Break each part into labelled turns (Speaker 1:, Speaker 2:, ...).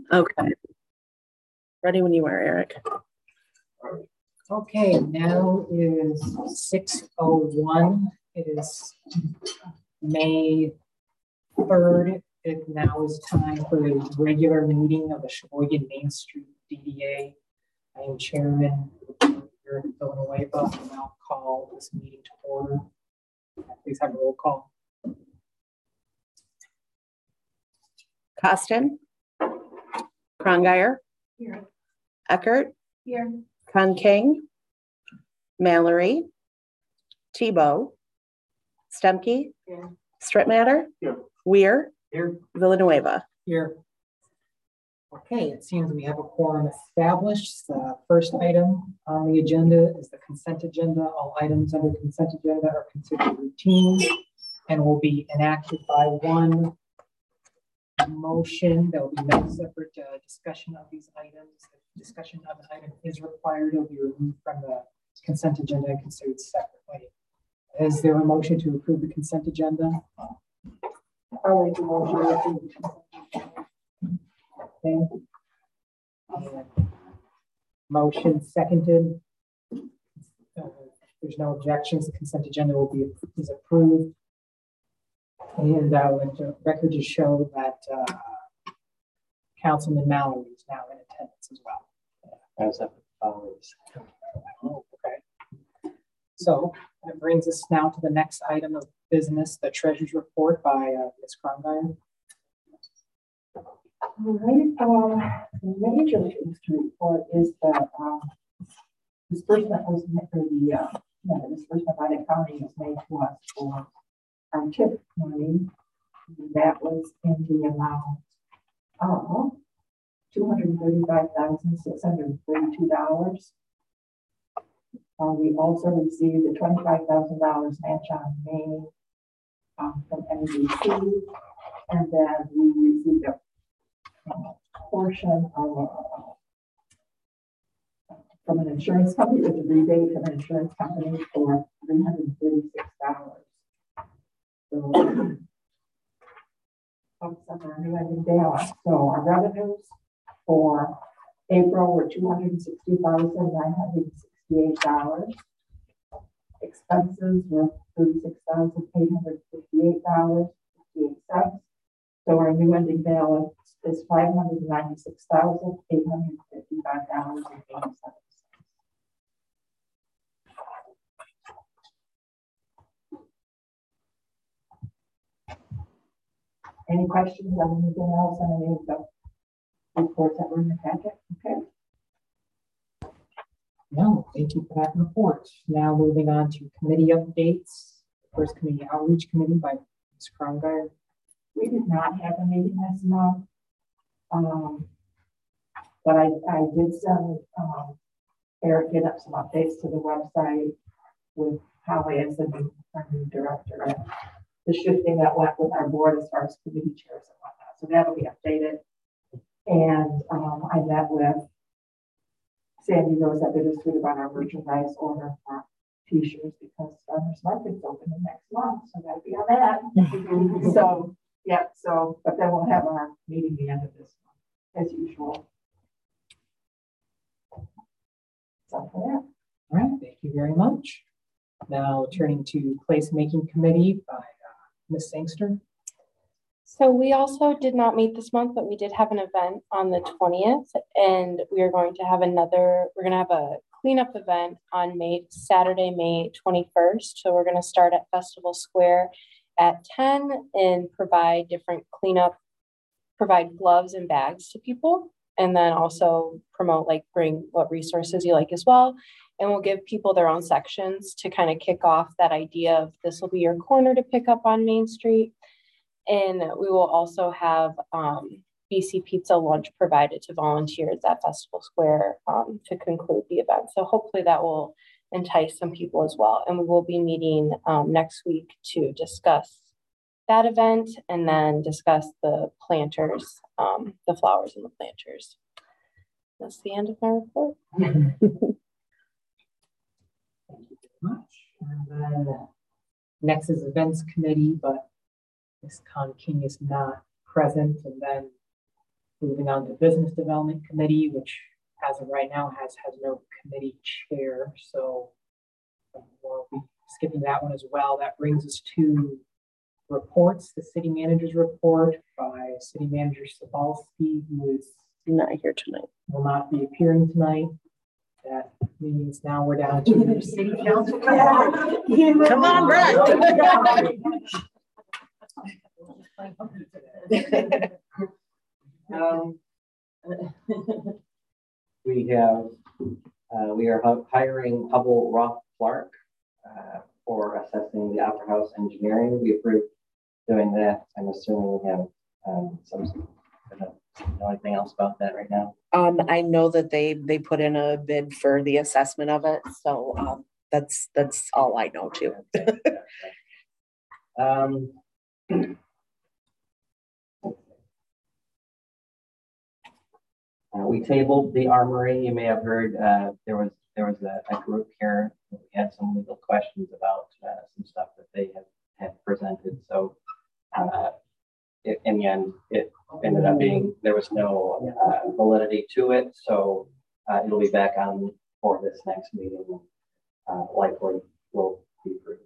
Speaker 1: Okay. Ready when you are, Eric.
Speaker 2: Okay, now is 6:01. It is May 3rd. It now is time for a regular meeting of the Sheboygan Main Street DDA. I am Chairman Eric Villanueva, and I'll call this meeting to order. Please have a roll call.
Speaker 1: Costin. Krongeyer.
Speaker 3: Here.
Speaker 1: Eckert.
Speaker 3: Here.
Speaker 1: King. Mallory. Tebow. Stemke.
Speaker 3: Here.
Speaker 1: Strittmatter.
Speaker 2: Here.
Speaker 1: Weir.
Speaker 2: Here.
Speaker 1: Villanueva.
Speaker 2: Here. Okay, it seems we have a quorum established. The first item on the agenda is the consent agenda. All items under the consent agenda are considered routine and will be enacted by one motion. There will be no separate discussion of these items. If discussion of an item is required, it will be removed from the consent agenda and considered separately. Is there a motion to approve the consent agenda?
Speaker 3: I'll make a motion to approve the consent agenda.
Speaker 2: Okay. Motion seconded. There's no objections. The consent agenda will be approved. And the record to show that Councilman Mallory is now in attendance as well.
Speaker 4: As always.
Speaker 2: Okay. So that brings us now to the next item of business, the Treasurer's Report by Ms. Krongeyer.
Speaker 3: All right. The major report is that disbursement was made for the disbursement by the county was made to us for our TIP money. That was in the amount of $235,632. We also received a $25,000 match on May from NBC, and then we received a portion of from an insurance company, with a rebate from an insurance company for $336. So our new ending balance. So our revenues for April were $260,968. Expenses were $36,858.58. So our new ending balance is $596,855.87. Any questions on anything else on any of the reports that were in the packet? Okay.
Speaker 2: No, thank you for that report. Now moving on to committee updates. First committee outreach committee by Ms. Krongeyer.
Speaker 3: We did not have a meeting this month, but I did send Eric get up some updates to the website with Holly as our new director and the shifting that went with our board as far as committee chairs and whatnot. So that'll be updated. And I met with Sandy Rose at the district about our merchandise order for t-shirts because Farmers Market's open the next month. So that'll be on that. So yeah, so but then we'll have our meeting the end of this month as usual. So for that.
Speaker 2: All right, thank you very much. Now turning to placemaking committee by Ms. Sangster.
Speaker 5: So we also did not meet this month, but we did have an event on the 20th, and we are going to have we're going to have a cleanup event on Saturday, May 21st. So we're going to start at Festival Square at 10 and provide gloves and bags to people, and then also promote, bring what resources you like as well. And we'll give people their own sections to kind of kick off that idea of this will be your corner to pick up on Main Street. And we will also have BC Pizza lunch provided to volunteers at Festival Square to conclude the event. So hopefully that will entice some people as well. And we will be meeting next week to discuss that event and then discuss the planters, the flowers and the planters. That's the end of my report.
Speaker 2: Thank you very much. And then next is events committee, but Ms. King is not present. And then Moving on to Business Development Committee, which as of right now has no committee chair. So we'll be skipping that one as well. That brings us to reports, the city manager's report by City Manager Sabalski, who is
Speaker 1: Not here tonight.
Speaker 2: will not be appearing tonight. That means now we're down to the city council.
Speaker 1: Come on, Brett.
Speaker 4: We are hiring Hubble Roth Clark for assessing the Opera House engineering. We approved doing that. I'm assuming we have know anything else about that right now?
Speaker 1: I know that they put in a bid for the assessment of it, so that's all I know too.
Speaker 4: We tabled the armory. You may have heard there was a group here. We had some legal questions about some stuff that they had presented. So in the end, it ended up being there was no validity to it. So it'll be back on for this next meeting. Likely will be approved.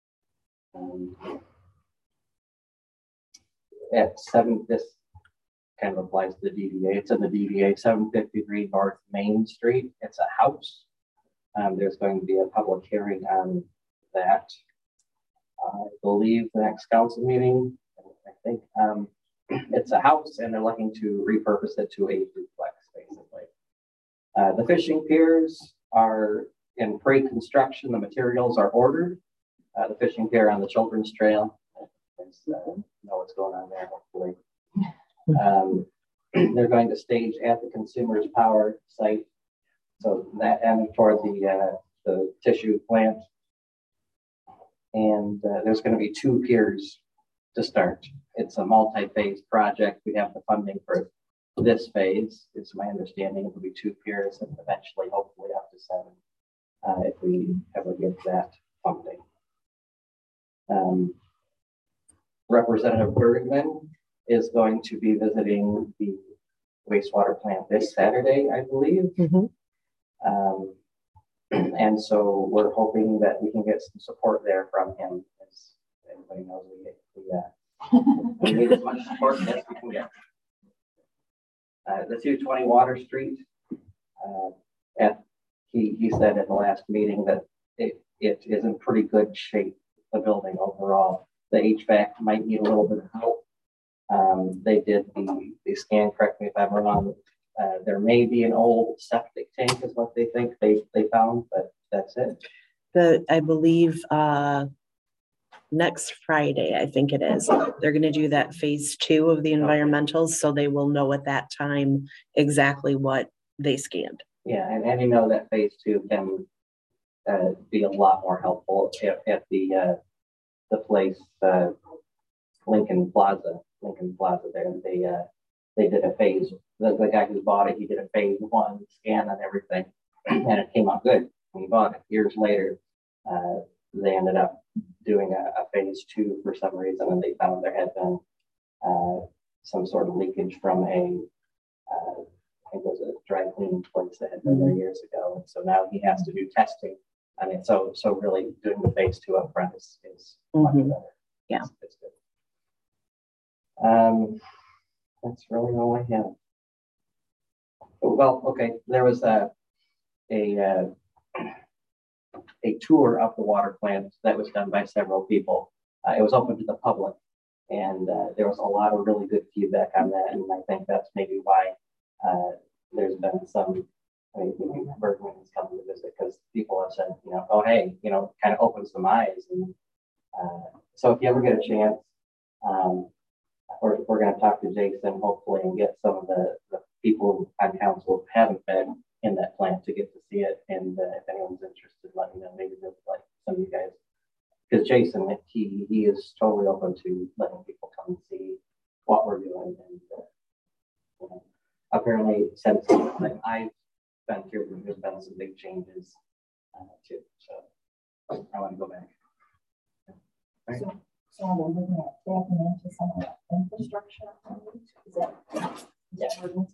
Speaker 4: At 7, this kind of applies to the DDA. It's in the DDA, 753 North Main Street. It's a house. There's going to be a public hearing on that. I believe the next council meeting, I think it's a house and they're looking to repurpose it to a duplex, basically. The fishing piers are in pre-construction. The materials are ordered. The fishing pier on the Children's Trail. Know what's going on there, hopefully. They're going to stage at the Consumers Power site. So that and toward the tissue plant. And there's going to be 2 piers to start. It's a multi-phase project. We have the funding for this phase. It's my understanding it'll be 2 piers and eventually, hopefully, up to 7 if we ever get that funding. Representative Bergman is going to be visiting the wastewater plant this Saturday, I believe.
Speaker 1: Mm-hmm.
Speaker 4: And so we're hoping that we can get some support there from him. As everybody knows, we need as much support as we can get. The 220 Water Street, he said at the last meeting that it is in pretty good shape, the building overall. The HVAC might need a little bit of help. They did the scan, correct me if I'm wrong. There may be an old septic tank is what they think they found, but that's it.
Speaker 1: I believe next Friday, I think it is, they're going to do that phase 2 of the environmentals, so they will know at that time exactly what they scanned.
Speaker 4: Yeah, and you know that phase 2 can be a lot more helpful at the place Lincoln Plaza there. They did a phase. The guy who bought it, he did a phase 1 scan and everything, and it came out good when he bought it. Years later, they ended up doing a phase 2 for some reason, and they found there had been some sort of leakage from I think it was a dry cleaning place that had been there years ago. So now he has to do testing. I mean, so really doing the phase 2 up front is much better.
Speaker 1: Yeah,
Speaker 4: it's good. That's really all I have. Well, okay, there was a tour of the water plant that was done by several people. It was open to the public, and there was a lot of really good feedback on that, and I think that's maybe why there's been some. I mean, Bergman has come to visit because people have said, oh hey, kind of opens some eyes, and so if you ever get a chance. We're going to talk to Jason hopefully and get some of the people on council who haven't been in that plant to get to see it. And if anyone's interested, let me know. Maybe just like some of you guys, because Jason, he is totally open to letting people come and see what we're doing. And apparently, since I've been here, there's been some big changes too. So I want to go back. Right.
Speaker 3: So we're looking at tapping into some of that infrastructure. Is that Yeah.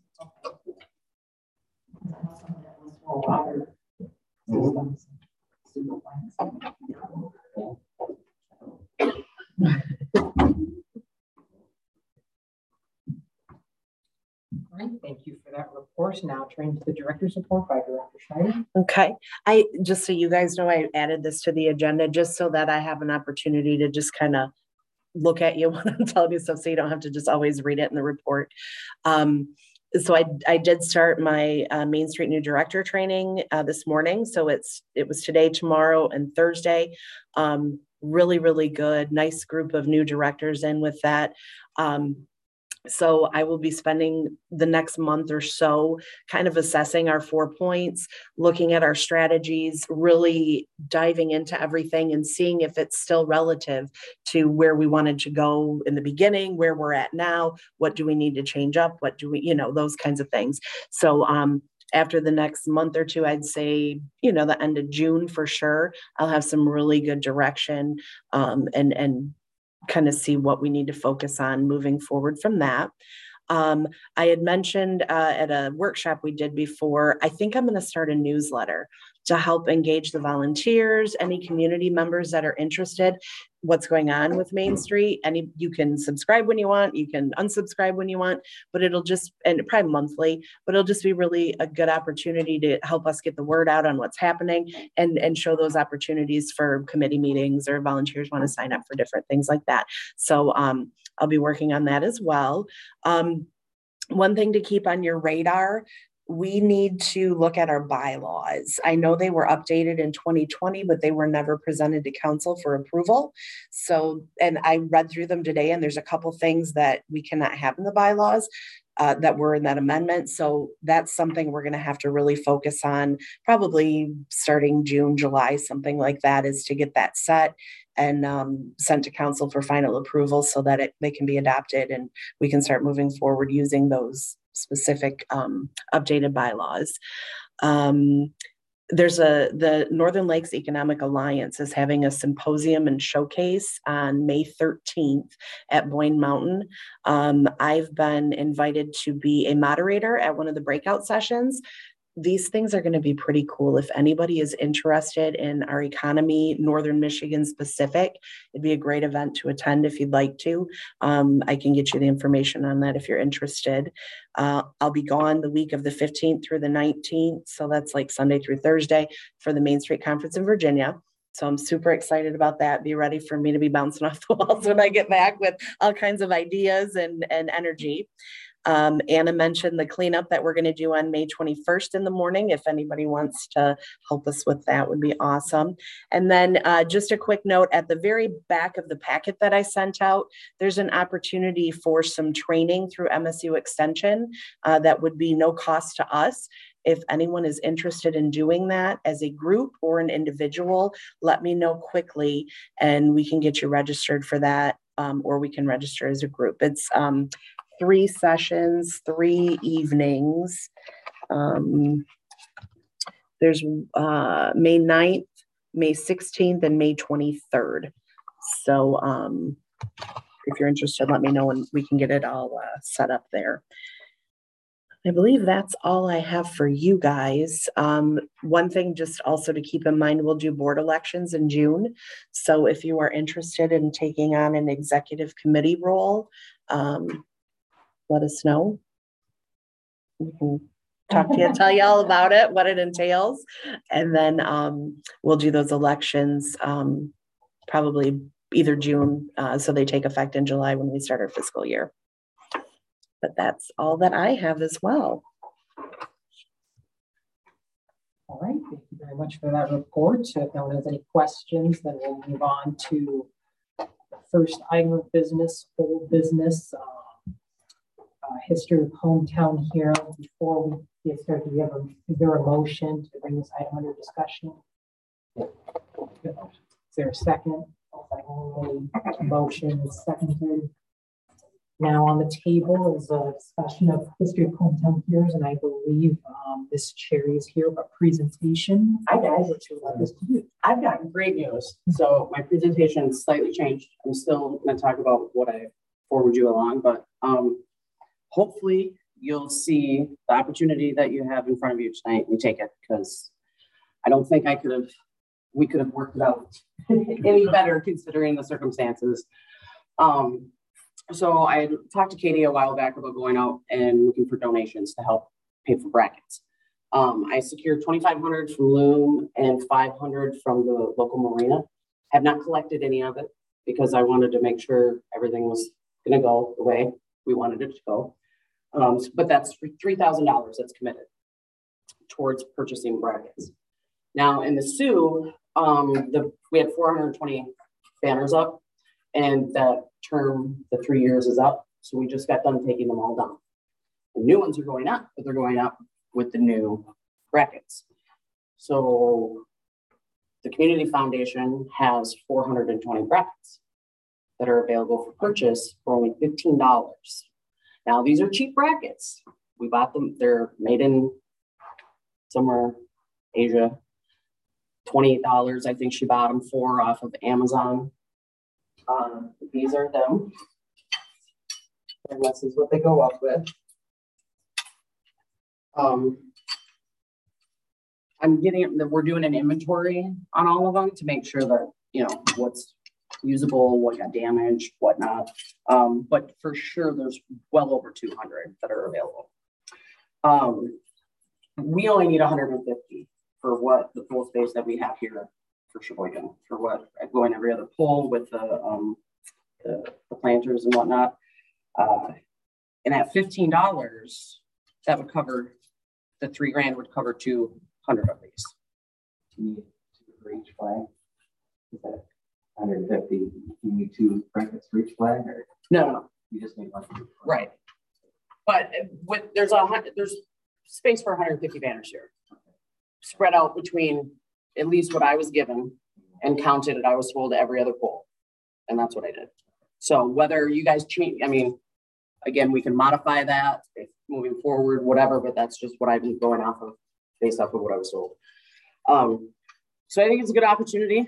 Speaker 2: All right, thank you for that report. Now turning to the director's report by Director Schneider.
Speaker 1: Okay, just so you guys know, I added this to the agenda just so that I have an opportunity to just kind of look at you when I'm telling you stuff, so you don't have to just always read it in the report. So I did start my Main Street new director training this morning. So it was today, tomorrow, and Thursday. Really, really good. Nice group of new directors in with that. So I will be spending the next month or so kind of assessing our 4 points, looking at our strategies, really diving into everything and seeing if it's still relative to where we wanted to go in the beginning, where we're at now, what do we need to change up, what do we, those kinds of things. So after the next month or two, I'd say, the end of June for sure, I'll have some really good direction and kind of see what we need to focus on moving forward from that. I had mentioned at a workshop we did before, I think I'm going to start a newsletter to help engage the volunteers, any community members that are interested, what's going on with Main Street. You can subscribe when you want, you can unsubscribe when you want, but it'll just, and probably monthly, but it'll just be really a good opportunity to help us get the word out on what's happening and show those opportunities for committee meetings or volunteers want to sign up for different things like that. So I'll be working on that as well. One thing to keep on your radar, we need to look at our bylaws. I know they were updated in 2020, but they were never presented to council for approval. So, and I read through them today, and there's a couple things that we cannot have in the bylaws that were in that amendment. So that's something we're going to have to really focus on, probably starting June, July, something like that, is to get that set and sent to council for final approval so that they can be adopted and we can start moving forward using those specific updated bylaws. There's the Northern Lakes Economic Alliance is having a symposium and showcase on May 13th at Boyne Mountain. I've been invited to be a moderator at one of the breakout sessions. These things are going to be pretty cool. If anybody is interested in our economy, Northern Michigan specific, it'd be a great event to attend if you'd like to. I can get you the information on that if you're interested. I'll be gone the week of the 15th through the 19th. So that's like Sunday through Thursday for the Main Street Conference in Virginia. So I'm super excited about that. Be ready for me to be bouncing off the walls when I get back with all kinds of ideas and energy. Anna mentioned the cleanup that we're going to do on May 21st in the morning. If anybody wants to help us with that, would be awesome. And then just a quick note, at the very back of the packet that I sent out, there's an opportunity for some training through MSU Extension that would be no cost to us. If anyone is interested in doing that as a group or an individual, let me know quickly and we can get you registered for that, or we can register as a group. It's 3 sessions, 3 evenings. There's May 9th, May 16th, and May 23rd. So if you're interested, let me know and we can get it all set up there. I believe that's all I have for you guys. One thing just also to keep in mind, we'll do board elections in June. So if you are interested in taking on an executive committee role, let us know. We can talk to you and tell you all about it, what it entails. And then we'll do those elections probably either June, so they take effect in July when we start our fiscal year. But that's all that I have as well.
Speaker 2: All right, thank you very much for that report. So if no one has any questions, then we'll move on to the first item of business, old business. History of Hometown Hero. Before we get started, is there a motion to bring this item under discussion? Is there a second? Motion is seconded. Now on the table is a discussion of History of Hometown Heroes, and I believe Ms. Cherry is here, but presentation.
Speaker 6: Hi guys.
Speaker 2: What you would like us to do?
Speaker 6: I've got great news. So my presentation slightly changed. I'm still going to talk about what I forward you along, but hopefully you'll see the opportunity that you have in front of you tonight, and you take it, because I don't think we could have worked it out any better considering the circumstances. So I talked to Katie a while back about going out and looking for donations to help pay for brackets. I secured 2,500 from Loom and 500 from the local marina. Have not collected any of it because I wanted to make sure everything was going to go the way we wanted it to go. But that's $3,000 that's committed towards purchasing brackets. Now in the Sioux, we had 420 banners up, and that term, the 3 years is up. So we just got done taking them all down. The new ones are going up, but they're going up with the new brackets. So the Community Foundation has 420 brackets that are available for purchase for only $15. Now these are cheap brackets. We bought them, they're made in somewhere Asia. $28, I think she bought them for off of Amazon. These are them. And this is what they go up with. We're doing an inventory on all of them to make sure that, you know, what's usable, what got damaged, whatnot. But for sure, there's well over 200 that are available. We only need 150 for what the pool space that we have here for Sheboygan, for what going every other pool with the planters and whatnot. And at $15, that would cover, the $3,000 would cover 200 of these.
Speaker 4: Do you need two for each flag? Is that 150? You need 2 brackets for each flag, or
Speaker 6: No.
Speaker 4: you just need 1?
Speaker 6: Right. But there's space for 150 banners here, spread out between at least what I was given and counted it. I was told every other pool, and that's what I did. So whether you guys change, I mean, again, we can modify that if moving forward, whatever, but that's just what I've been going off of based off of what I was told. So I think it's a good opportunity.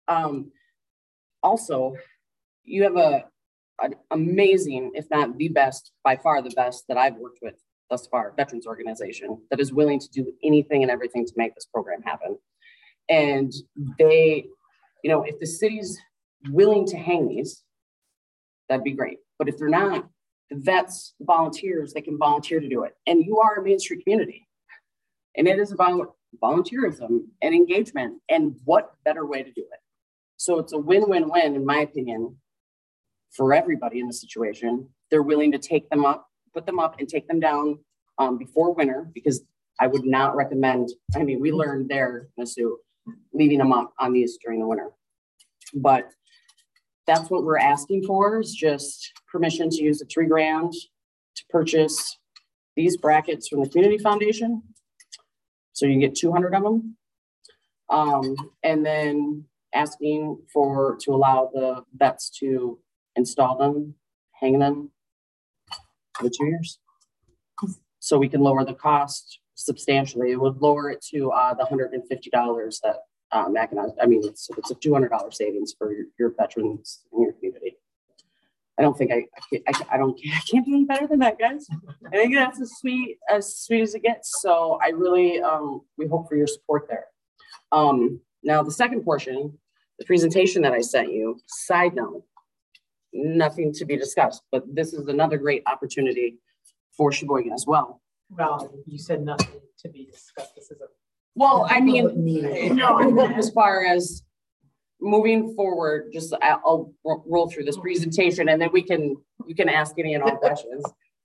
Speaker 6: Also, you have an amazing, if not the best, by far the best that I've worked with thus far, veterans organization that is willing to do anything and everything to make this program happen. And they, you know, if the city's willing to hang these, that'd be great. But if they're not, the vets, the volunteers, they can volunteer to do it. And you are a Main Street community. And it is about volunteerism and engagement. And what better way to do it? So it's a win-win-win, in my opinion, for everybody in the situation. They're willing to take them up, put them up and take them down before winter, because I would not recommend, I mean, we learned there, Sioux, leaving them up on these during the winter. But that's what we're asking for, is just permission to use the $3,000 to purchase these brackets from the Community Foundation. So you get 200 of them. And then asking to allow the vets to install them, hang them for 2 years. So we can lower the cost substantially. It would lower it to the $150 that Mac and I mean, it's a $200 savings for your veterans in your community. I don't think I can't do any better than that, guys. I think that's as sweet as it gets. So I really, we hope for your support there. Now the second portion, the presentation that I sent you, side note, nothing to be discussed, but this is another great opportunity for Sheboygan as well.
Speaker 2: Well, you said nothing to be discussed. This is a
Speaker 6: well, I mean, no, as far as moving forward, just I'll roll through this presentation and then you can ask any and all questions.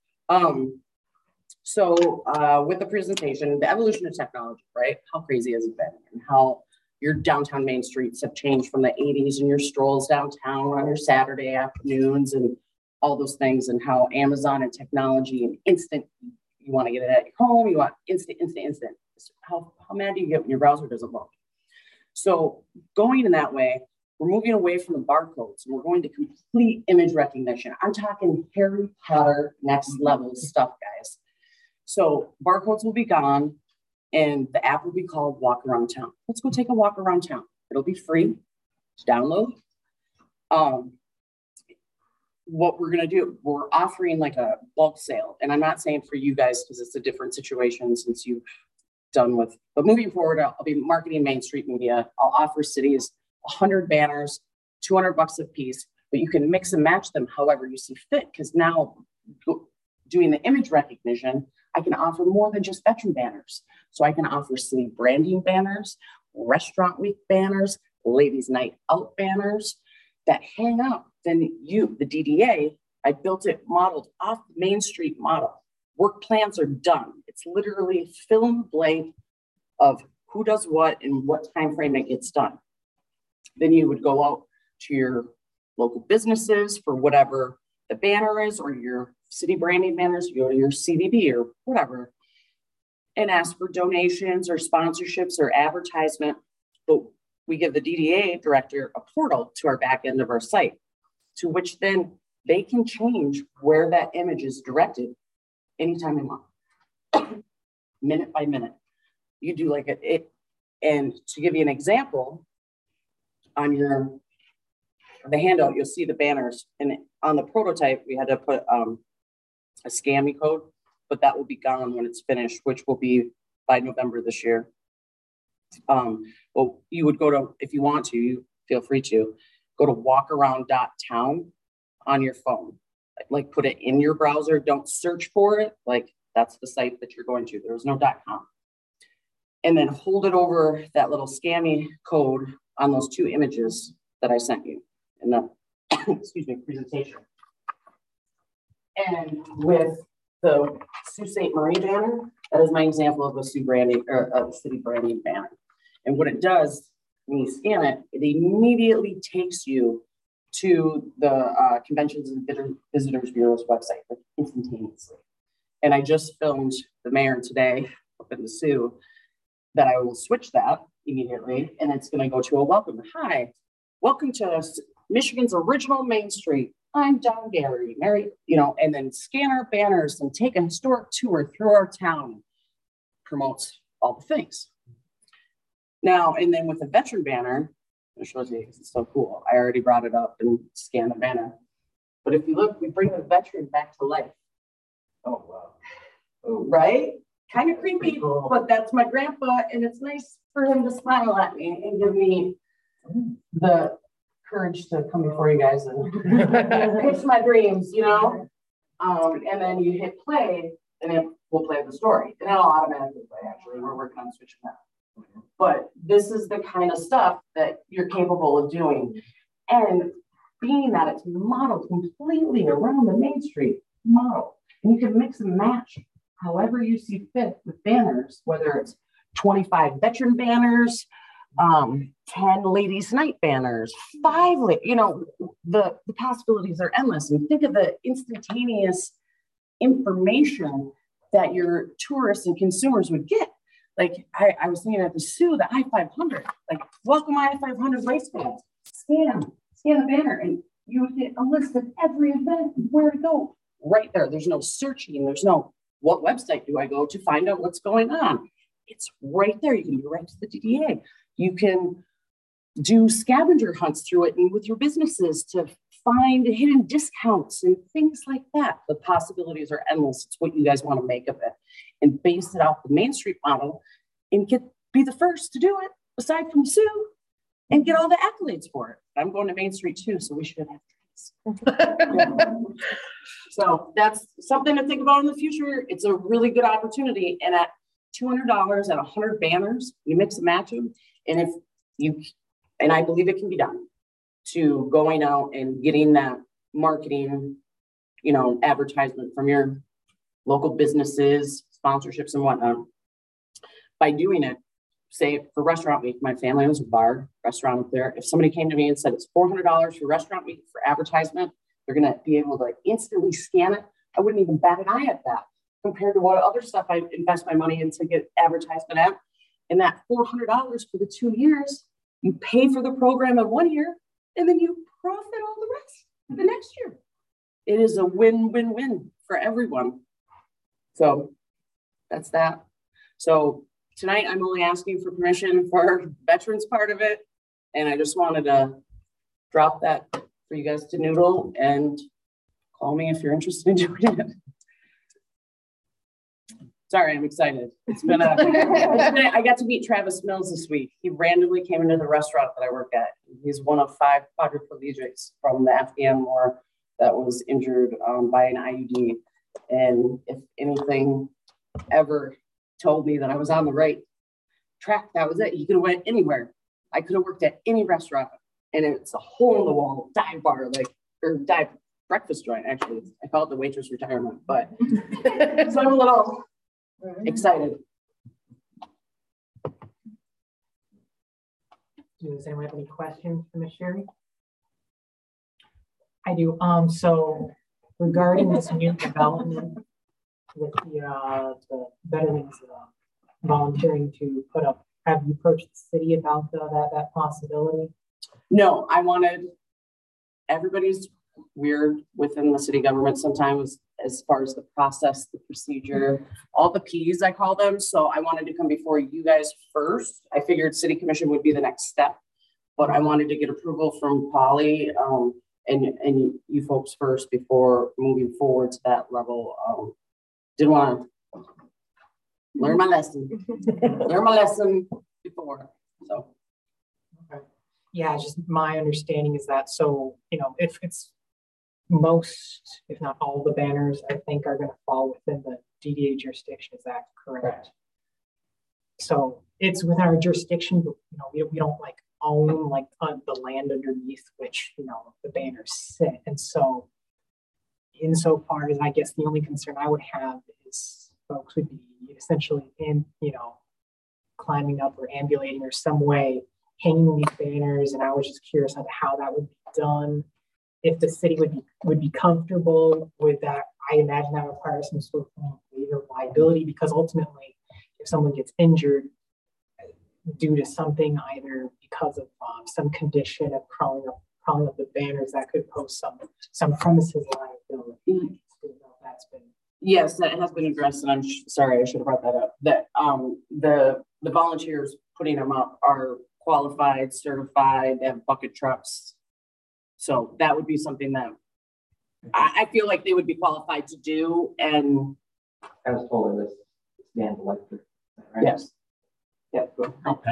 Speaker 6: So with the presentation, the evolution of technology, right? How crazy has it been, and how your downtown Main Streets have changed from the 80s and your strolls downtown on your Saturday afternoons and all those things, and how Amazon and technology and instant, you want to get it at your home, you want instant. How mad do you get when your browser doesn't load? So going in that way, we're moving away from the barcodes and we're going to complete image recognition. I'm talking Harry Potter next level stuff, guys. So barcodes will be gone and the app will be called Walk Around Town. Let's go take a walk around town. It'll be free to download. what we're going to do, we're offering like a bulk sale. And I'm not saying for you guys, because it's a different situation since you've done with, but moving forward, I'll be marketing Main Street Media. I'll offer cities 100 banners, $200 a piece, but you can mix and match them however you see fit. Because now doing the image recognition, I can offer more than just veteran banners. So I can offer city branding banners, restaurant week banners, ladies night out banners that hang up. Then you, the DDA, I built it modeled off the Main Street model. Work plans are done. It's literally fill in the blank of who does what and what time frame it gets done. Then you would go out to your local businesses for whatever the banner is, or your city branding banners, you go to your CVB or whatever, and ask for donations or sponsorships or advertisement. But we give the DDA director a portal to our back end of our site, to which then they can change where that image is directed anytime they want, minute by minute. You do like it. And to give you an example, on the handout, you'll see the banners, and on the prototype, we had to put a SCAMI code, but that will be gone when it's finished, which will be by November this year. Well, you would go to, if you want to, you feel free to go to walkaround.town on your phone, like put it in your browser. Don't search for it. Like that's the site that you're going to. There's no .com. And then hold it over that little SCAMI code on those two images that I sent you in the excuse me, presentation. And with the Sault Ste. Marie banner, that is my example of a city branding banner. And what it does when you scan it, it immediately takes you to the Conventions and Visitors Bureau's website, like instantaneously. And I just filmed the mayor today up in the Sioux that I will switch that immediately, and it's going to go to a welcome. Hi, welcome to Michigan's original Main Street. I'm Don Gary, Mary, and then scan our banners and take a historic tour through our town. Promotes all the things. Now, and then with a veteran banner, it shows you because it's so cool. I already brought it up and scanned the banner. But if you look, we bring the veteran back to life. Oh, wow. Oh. Right? Kind of creepy, cool. But that's my grandpa, and it's nice for him to smile at me and give me the courage to come before you guys and pitch my dreams, and then you hit play, and it will play the story, and it'll automatically play. Actually, we're working on switching that. But this is the kind of stuff that you're capable of doing, and being that it's modeled completely around the Main Street model, and you can mix and match however you see fit with banners, whether it's 25 veteran banners, 10 ladies night banners, 5, the possibilities are endless. And think of the instantaneous information that your tourists and consumers would get. Like I was thinking at the Sioux, the I-500, like welcome I-500 race fans, scan the banner, and you would get a list of every event, where to go right there. There's no searching. There's no, what website do I go to find out what's going on? It's right there. You can direct to the DDA. You can do scavenger hunts through it and with your businesses to find hidden discounts and things like that. The possibilities are endless. It's what you guys want to make of it, and base it off the Main Street model and be the first to do it, aside from Sue, and get all the accolades for it. I'm going to Main Street too, so we should have drinks. So that's something to think about in the future. It's a really good opportunity. And at $200 at 100 banners, you mix and match them. And and I believe it can be done, to going out and getting that marketing, advertisement from your local businesses, sponsorships and whatnot. By doing it, say for Restaurant Week, my family owns a bar, restaurant up there. If somebody came to me and said it's $400 for Restaurant Week for advertisement, they're going to be able to instantly scan it. I wouldn't even bat an eye at that compared to what other stuff I invest my money in to get advertisement at. And that $400 for the 2 years, you pay for the program in 1 year, and then you profit all the rest the next year. It is a win-win-win for everyone. So that's that. So tonight I'm only asking for permission for veterans part of it. And I just wanted to drop that for you guys to noodle and call me if you're interested in doing it. Sorry, I'm excited. It's been I got to meet Travis Mills this week. He randomly came into the restaurant that I work at. He's one of 5 quadriplegics from the Afghan war that was injured by an IUD. And if anything ever told me that I was on the right track, that was it. He could have went anywhere. I could have worked at any restaurant, and it's a hole in the wall dive bar, or dive breakfast joint. Actually, I call it the waitress retirement, but so I'm a little excited.
Speaker 2: Does anyone have any questions for Ms. Sherry? I do. So regarding this new development with the veterans volunteering to put up, have you approached the city about that possibility?
Speaker 6: No, I wanted, everybody's weird within the city government sometimes as far as the process, the procedure, all the P's I call them. So I wanted to come before you guys first. I figured city commission would be the next step, but I wanted to get approval from Polly and you folks first before moving forward to that level. Didn't want to learn my lesson, before, so.
Speaker 2: Okay. Yeah, just my understanding is that, so, you know, if it's most, if not all the banners, I think are going to fall within the DDA jurisdiction. Is that correct? So it's within our jurisdiction, but, you know, we don't like own like the land underneath which, you know, the banners sit. And so insofar as, I guess the only concern I would have is folks would be essentially you know, climbing up or ambulating or some way hanging these banners. And I was just curious on how that would be done. If the city would be comfortable with that, I imagine that requires some sort of waiver of liability, because ultimately, if someone gets injured due to something, either because of some condition of crawling up the banners, that could pose some premises liability. That's been.
Speaker 6: Yes, that has been addressed, and I'm sorry, I should have brought that up. That the volunteers putting them up are qualified, certified, they have bucket trucks. So that would be something that I feel like they would be qualified to do. And
Speaker 4: I was told it was stand electric, right?
Speaker 6: Yes. Yeah.
Speaker 7: Okay.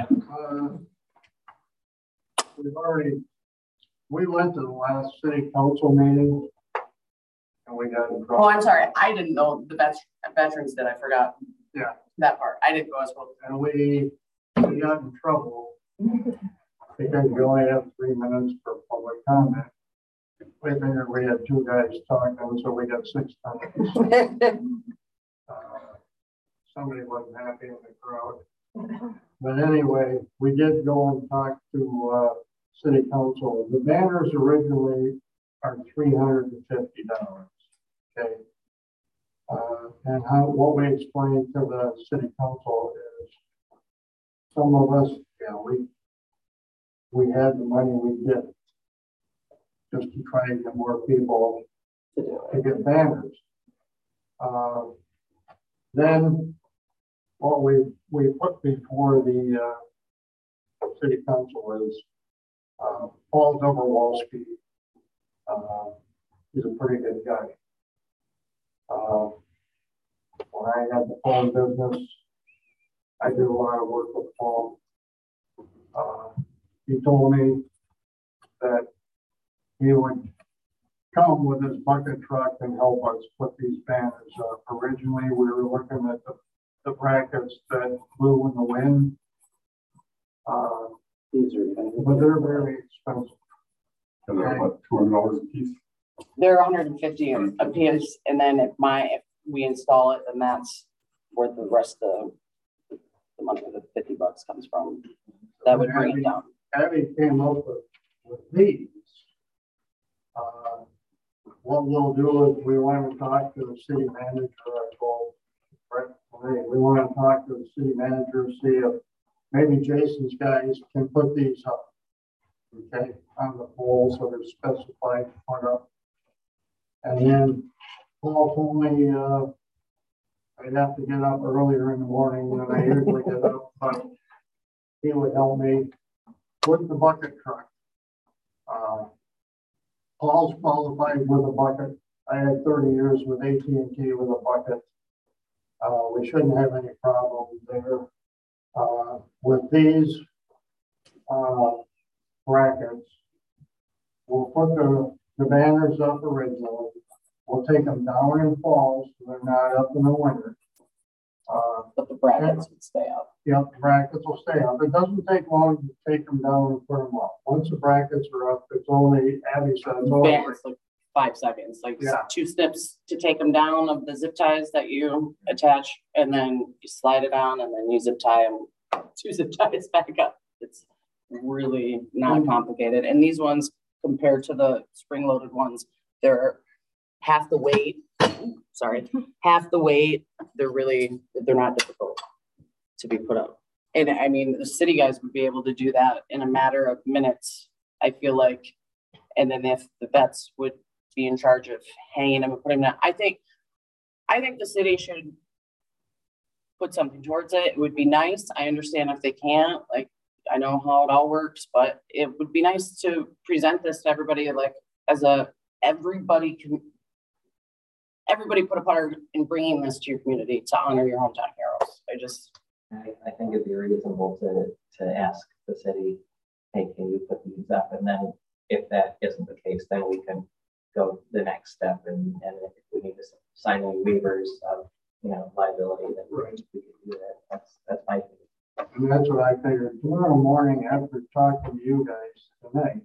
Speaker 7: We went to the last city council meeting and we got in trouble.
Speaker 6: Oh, I'm sorry. I didn't know the veterans did. I forgot.
Speaker 7: Yeah.
Speaker 6: That part. I didn't go as well.
Speaker 7: And we got in trouble because we only have 3 minutes for public comment. We figured we had 2 guys talking, so we got 6 minutes. Somebody wasn't happy in the crowd. But anyway, we did go and talk to city council. The banners originally are $350. Okay. And what we explained to the city council is some of us, you know, we had the money we get just to try and get more people to get banners. Then what we put before the city council is Paul Dobrovolsky. He's a pretty good guy. When I had the phone business, I did a lot of work with Paul. He told me that he would come with his bucket truck and help us put these banners up. Originally, we were looking at the brackets that blew in the wind. But they're very expensive.
Speaker 8: And they're what, $200 a piece?
Speaker 6: They're 150 a piece, and then if we install it, then that's where the rest of the money, the $50 comes from. That would bring it down.
Speaker 7: Abby came up with these. What we'll do is we want to talk to the city manager. I told Brett, we want to talk to the city manager, see if maybe Jason's guys can put these up, okay, on the poles so they're specified to put up. And then Paul told me I'd have to get up earlier in the morning than I usually get up, but he would help me with the bucket truck. Paul's qualified with a bucket. I had 30 years with AT&T with a bucket. We shouldn't have any problems there. With these brackets, we'll put the banners up originally. We'll take them down in fall so they're not up in the winter.
Speaker 6: But the brackets would stay up.
Speaker 7: Yep, the brackets will stay up. It doesn't take long to take them down and put them up. Once the brackets are up, it's only, Abby said, it's only
Speaker 6: It's like 5 seconds, like
Speaker 7: Yeah.
Speaker 6: 2 snips to take them down of the zip ties that you attach, and then you slide it on, and then you zip tie them, 2 zip ties back up. It's really not complicated. And these ones, compared to the spring-loaded ones, they're half the weight. Sorry, half the weight. They're not difficult to be put up. And I mean, the city guys would be able to do that in a matter of minutes, I feel like. And then if the vets would be in charge of hanging them and putting them down, I think the city should put something towards it. It would be nice. I understand if they can't, like, I know how it all works, but it would be nice to present this to everybody, like, as everybody put a part in bringing this to your community to honor your hometown heroes.
Speaker 4: I think it'd be reasonable to ask the city, hey, can you put these up? And then if that isn't the case, then we can go the next step. And if we need to sign any waivers of, liability, then we can do that. That's my opinion.
Speaker 7: And that's what I figured. Tomorrow morning, after talking to you guys tonight,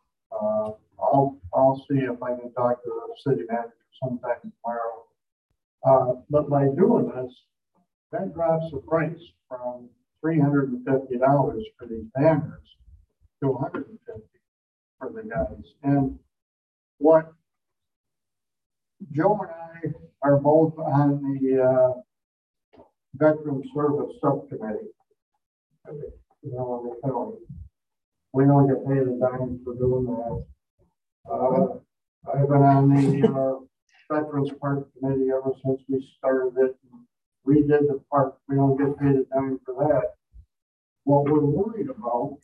Speaker 7: I'll see if I can talk to the city manager sometime tomorrow. But by doing this, that drops the price from $350 for these banners to $150 for the guys. And what Joe and I are both on the Veteran Service Subcommittee. In the county. We don't get paid a dime for doing that. I've been on the Veterans Park Committee ever since we started it. We did the park. We don't get paid a dime for that. What we're worried about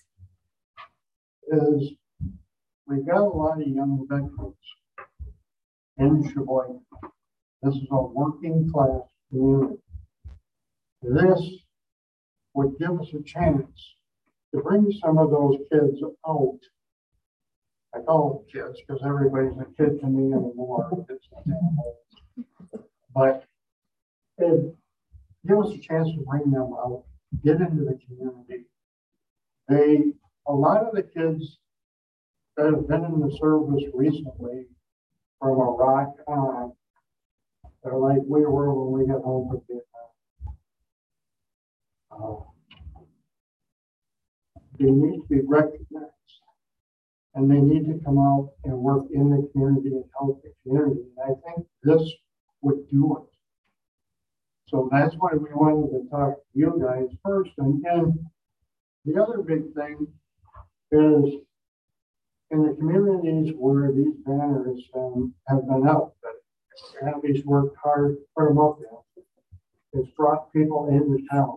Speaker 7: is we've got a lot of young veterans in Sheboygan. This is a working class community. This would give us a chance to bring some of those kids out. I call them kids because everybody's a kid to me anymore. But it give us a chance to bring them out, get into the community. A lot of the kids that have been in the service recently from Iraq on, they're like we were when we got home from Vietnam. They need to be recognized, and they need to come out and work in the community and help the community. And I think this would do it. So that's why we wanted to talk to you guys first. And the other big thing is in the communities where these banners have been up, that Abby's worked hard to put them up there. It's brought people into town.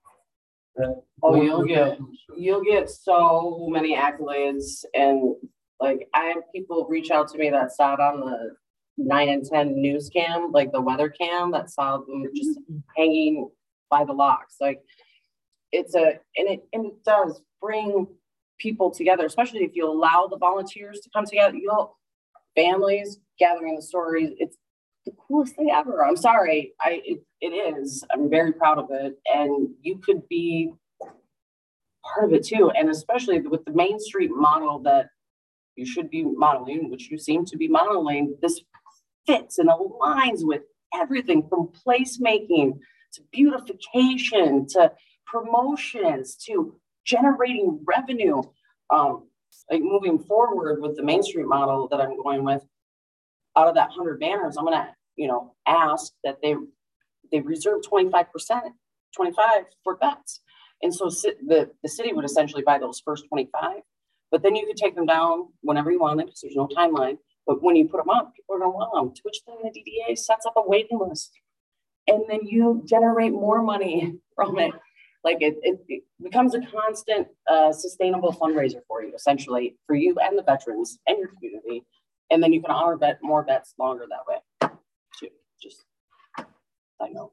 Speaker 6: You'll get so many accolades, and like I have people reach out to me that sat on the 9 and 10 news cam, like the weather cam, that saw them just hanging by the locks. Like it does bring people together, especially if you allow the volunteers to come together. Families gathering the stories. It's the coolest thing ever. I'm sorry. It is. I'm very proud of it. And you could be part of it too. And especially with the Main Street model that you should be modeling, which you seem to be modeling, this fits and aligns with everything from placemaking to beautification to promotions to generating revenue. Like moving forward with the Main Street model that I'm going with, out of that 100 banners, I'm gonna, ask that they reserve 25% for vets. And so the city would essentially buy those first 25, but then you could take them down whenever you want it because there's no timeline. But when you put them up, people are gonna want them, to which then the DDA sets up a waiting list. And then you generate more money from it. Like it becomes a constant, sustainable fundraiser for you, essentially, for you and the veterans and your community. And then you can honor more vets longer that way too. Just, I know.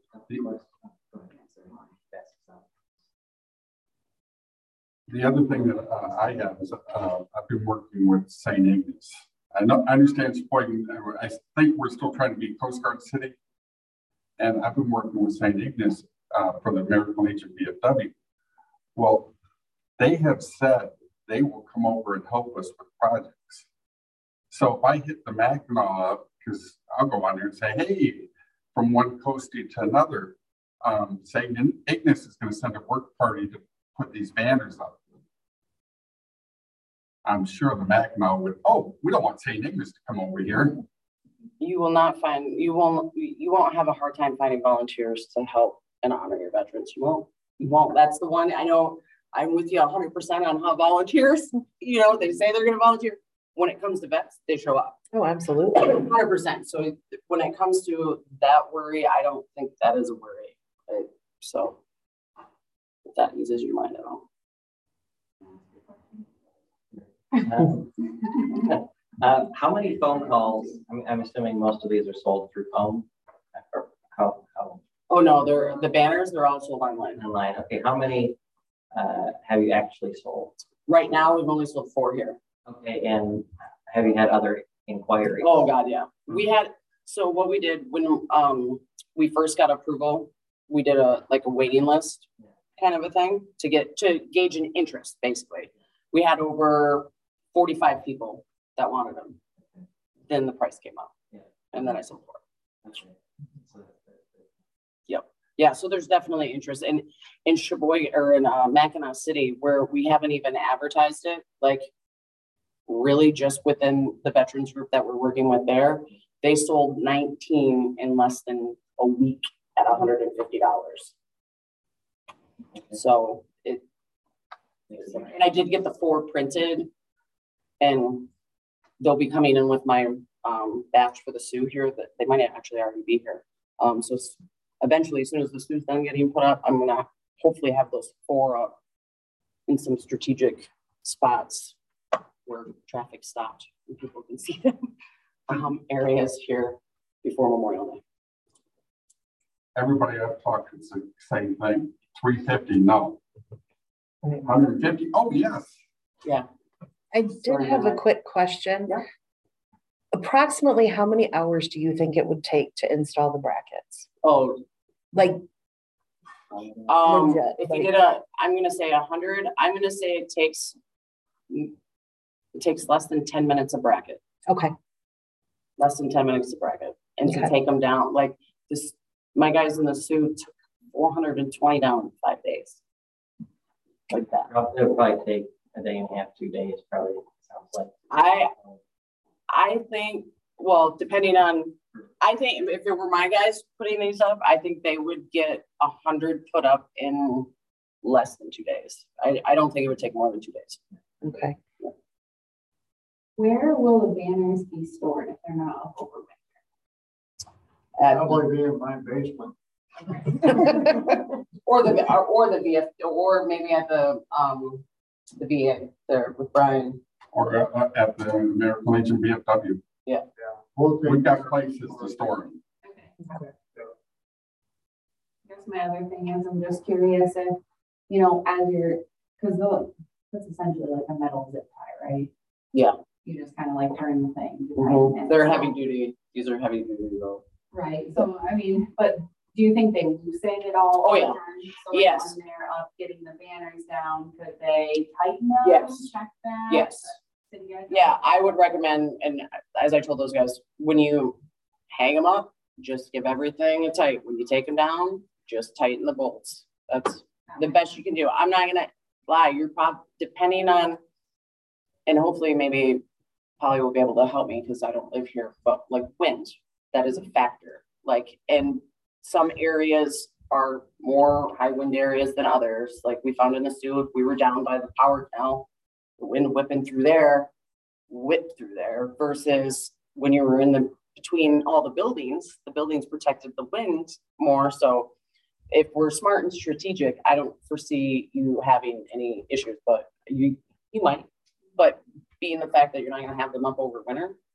Speaker 8: The other thing that I have is I've been working with St. Ignace. I understand Sheboygan. I think we're still trying to be Coast Guard City. And I've been working with St. Ignace for the American Legion VFW. Well, they have said they will come over and help us with projects. So if I hit the Mackinac up, because I'll go on there and say, hey, from one coastie to another, St. Ignace is going to send a work party to put these banners up. I'm sure the Mackinac would, oh, we don't want St. Ignace to come over here.
Speaker 6: You will not find, you won't have a hard time finding volunteers to help and honor your veterans. You won't. That's the one. I know I'm with you 100% on how volunteers, you know, they say they're going to volunteer. When it comes to vets, they show up.
Speaker 1: Oh, absolutely.
Speaker 6: 100%. So when it comes to that worry, I don't think that is a worry. Right? So if that eases your mind at all.
Speaker 4: How many phone calls? I'm assuming most of these are sold through phone. Or how?
Speaker 6: Oh no, the banners. They're all sold online.
Speaker 4: Online. Okay. How many have you actually sold?
Speaker 6: Right now, we've only sold 4 here.
Speaker 4: Okay. And have you had other inquiries?
Speaker 6: Oh God, yeah. We had. So what we did when we first got approval, we did a waiting list kind of a thing to gauge an interest. Basically, we had over 45 people that wanted them. Then the price came up, and then I sold 4. Yep. Yeah. So there's definitely interest in Sheboygan or in Mackinac City, where we haven't even advertised it. Like really, just within the veterans group that we're working with there, they sold 19 in less than a week at $150. So and I did get the 4 printed, and they'll be coming in with my batch for the Sioux here. That they might actually already be here. So eventually, as soon as the Sioux's done getting put up, I'm gonna hopefully have those 4 up in some strategic spots where traffic stopped and people can see them. Areas here before Memorial Day.
Speaker 8: Everybody I've talked to said the same thing. 350, no. 150, oh yes.
Speaker 6: Yeah.
Speaker 1: I did have a quick question.
Speaker 6: Yeah.
Speaker 1: Approximately how many hours do you think it would take to install the brackets?
Speaker 6: Oh,
Speaker 1: like
Speaker 6: if you did I'm gonna say 100. I'm gonna say it takes less than 10 minutes a bracket.
Speaker 1: Okay.
Speaker 6: Less than 10 minutes a bracket, and to take them down like this. My guys in the Sioux took 420 down in 5 days. Like that.
Speaker 4: It'll probably take a day and a half, 2 days. Probably sounds like.
Speaker 6: I think. Well, depending on. I think if it were my guys putting these up, I think they would get 100 put up in less than 2 days. I don't think it would take more than 2 days.
Speaker 1: Okay.
Speaker 6: Yeah.
Speaker 9: Where will the banners be stored if they're not up over
Speaker 7: Probably be in my basement.
Speaker 6: or maybe at the VA there with Brian.
Speaker 8: Or at the American Legion VFW.
Speaker 6: Yeah.
Speaker 8: We've got places to store them.
Speaker 9: Okay. I guess my other thing is I'm just curious if, you know, as you're, because that's essentially like a metal zip tie, right?
Speaker 6: Yeah.
Speaker 9: You just kind of like turn the thing.
Speaker 6: Mm-hmm. They're heavy duty. These are heavy duty though.
Speaker 9: Right. So, I mean, but do you think they loosen it all?
Speaker 6: Oh, yeah.
Speaker 9: So
Speaker 6: yes.
Speaker 9: When they're up getting the banners down, could they tighten them?
Speaker 6: Yes.
Speaker 9: Check that?
Speaker 6: Yes. Yeah, I would recommend, and as I told those guys, when you hang them up, just give everything a tight. When you take them down, just tighten the bolts. That's the best you can do. I'm not gonna lie. You're probably depending on, and hopefully maybe Polly will be able to help me because I don't live here, but like wind. That is a factor. Like, and some areas are more high wind areas than others. Like we found in the Sioux, if we were down by the power canal, the wind whipped through there versus when you were in the between all the buildings protected the wind more. So if we're smart and strategic, I don't foresee you having any issues, but you might. But being the fact that you're not going to have them up over winter,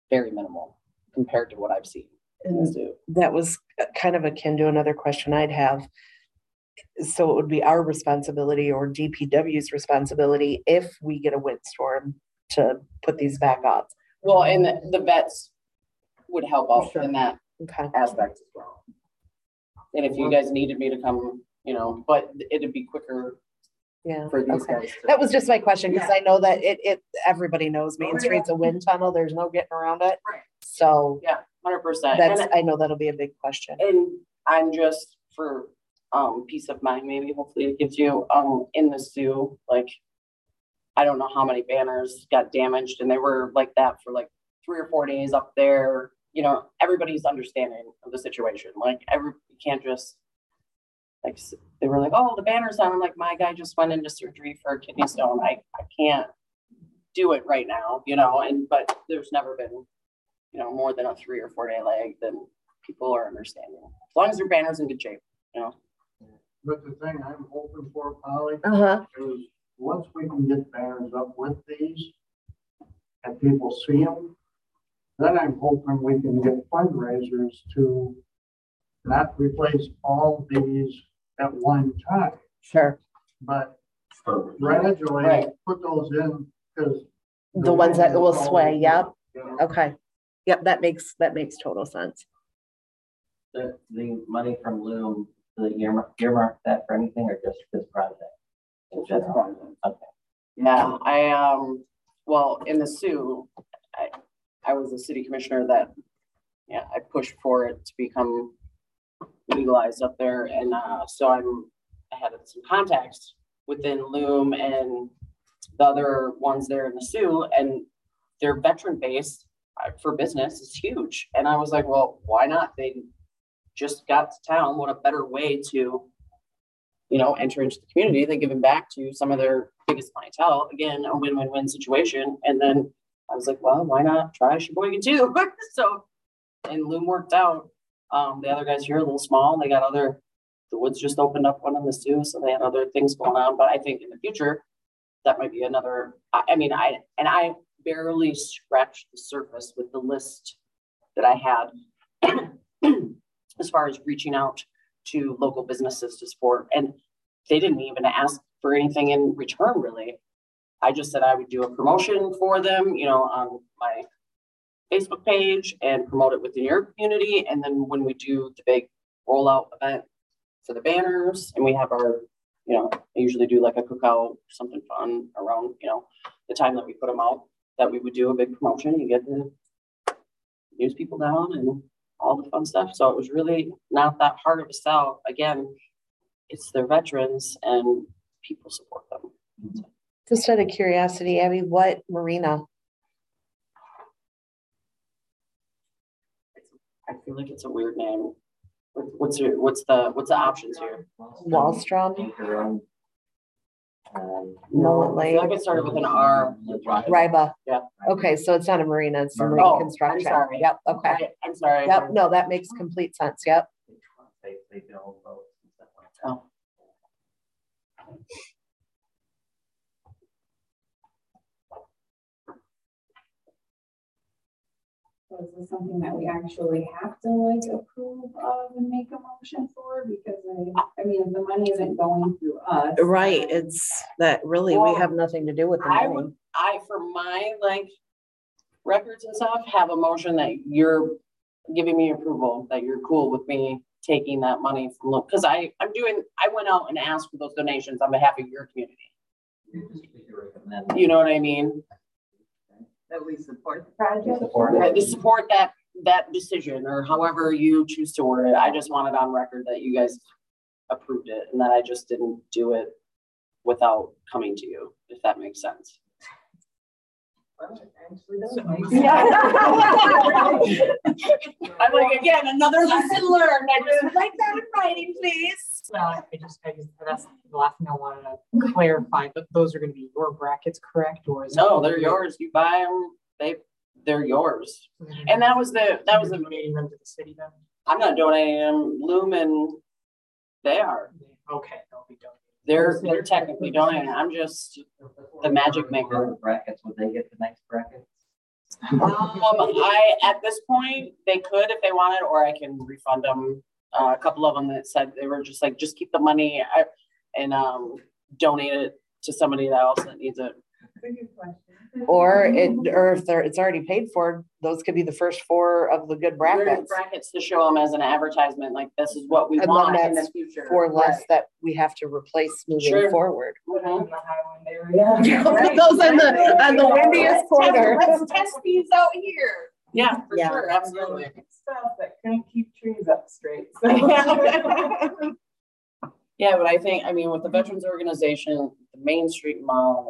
Speaker 6: very minimal compared to what I've seen.
Speaker 1: And that was kind of akin to another question I'd have. So it would be our responsibility or DPW's responsibility if we get a windstorm to put these back up.
Speaker 6: Well, and the vets would help out in that aspect as well. And if you guys needed me to come, you know, but it'd be quicker.
Speaker 1: Yeah.
Speaker 6: For these guys.
Speaker 1: That was just my question, because I know that it everybody knows Main Street's a wind tunnel. There's no getting around it.
Speaker 6: Right.
Speaker 1: So
Speaker 6: yeah, 100%.
Speaker 1: That's I know that'll be a big question.
Speaker 6: And I'm just for peace of mind, maybe hopefully it gives you in the zoo, like I don't know how many banners got damaged, and they were like that for like 3 or 4 days up there. You know, everybody's understanding of the situation. Like you can't just like, they were like, oh, the banner's on. I'm like, my guy just went into surgery for a kidney stone. I can't do it right now, you know, but there's never been, you know, more than a 3 or 4 day lag, then people are understanding. As long as your banner's in good shape, you know.
Speaker 7: But the thing I'm hoping for, Polly, is once we can get banners up with these and people see them, then I'm hoping we can get fundraisers to not replace all these at one time.
Speaker 1: Sure.
Speaker 7: But gradually put those in, because
Speaker 1: the ones that will sway. Yep. Okay. Yep. That makes total sense.
Speaker 4: The money from Loom, the earmark that for anything, or just this project?
Speaker 6: Just project. Okay. Yeah, well, in the Sioux, I was a city commissioner that, I pushed for it to become legalized up there, and so I had some contacts within Loom and the other ones there in the Sioux, and their veteran base for business is huge. And I was like, well, why not? They just got to town. What a better way to, you know, enter into the community than giving back to some of their biggest clientele. Again, a win-win-win situation. And then I was like, well, why not try Sheboygan too? So, and Loom worked out. The other guys here are a little small. They got the Woods just opened up one in the Sioux, so they had other things going on. But I think in the future, that might be another. I barely scratched the surface with the list that I had as far as reaching out to local businesses to support. And they didn't even ask for anything in return, really. I just said I would do a promotion for them, you know, on my Facebook page and promote it within your community. And then when we do the big rollout event for the banners, and we have our, you know, I usually do like a cookout or something fun around, you know, the time that we put them out, that we would do a big promotion. You get the news people down and all the fun stuff. So it was really not that hard of a sell. Again, it's their veterans and people support them.
Speaker 1: Just out of curiosity, Abby, what marina?
Speaker 6: I feel like it's a weird name. What's the options here?
Speaker 1: Wallstrom.
Speaker 6: Mullet Lake. I feel like it started with an R.
Speaker 1: Riba.
Speaker 6: Yeah.
Speaker 1: Okay, so it's not a marina, it's a marine construction.
Speaker 6: I'm sorry.
Speaker 1: Yep. Okay.
Speaker 6: I'm sorry.
Speaker 1: Yep. No, that makes complete sense. Yep.
Speaker 4: They build boats and stuff like that.
Speaker 6: Oh.
Speaker 9: So is this something that we actually have to like approve of and make a motion for? Because I mean, if the money isn't going through us.
Speaker 1: Right. It's that really we have nothing to do with the money.
Speaker 6: I for my like records and stuff have a motion that you're giving me approval, that you're cool with me taking that money from, because I went out and asked for those donations on behalf of your community. You know what I mean?
Speaker 3: That we support the project?
Speaker 6: To support that decision, or however you choose to word it. I just wanted on record that you guys approved it and that I just didn't do it without coming to you, if that makes sense.
Speaker 3: Yeah.
Speaker 6: I'm like, again, another lesson learned. I just would like that in writing, please.
Speaker 2: I just that's the last thing I wanted to clarify, but those are going to be your brackets, correct? Or is
Speaker 6: no, they're yours. You buy them, they're yours. And that was
Speaker 2: donating them to the city then?
Speaker 6: I'm not donating them. Lumen, they are.
Speaker 2: Okay, they'll be donated.
Speaker 6: They're technically donating. I'm just the magic maker.
Speaker 4: Brackets, would they get the next bracket?
Speaker 6: At this point, they could if they wanted, or I can refund them. A couple of them that said they were just like, just keep the money and donate it to somebody else that needs it.
Speaker 1: Or if it's already paid for, those could be the first 4 of the good brackets.
Speaker 6: Brackets to show them as an advertisement, like this is what we
Speaker 1: And
Speaker 6: want
Speaker 1: then
Speaker 6: in the
Speaker 1: that's
Speaker 6: future.
Speaker 1: 4 less
Speaker 6: Right.
Speaker 1: that we have to replace moving
Speaker 6: Sure.
Speaker 1: forward.
Speaker 6: Mhm.
Speaker 1: Those on the windiest corner.
Speaker 6: Let's test these out here. Yeah, for
Speaker 1: Yeah.
Speaker 6: sure, absolutely.
Speaker 3: Stuff that couldn't keep trees up straight.
Speaker 6: Yeah, but I mean, with the veterans organization, the Main Street Mall,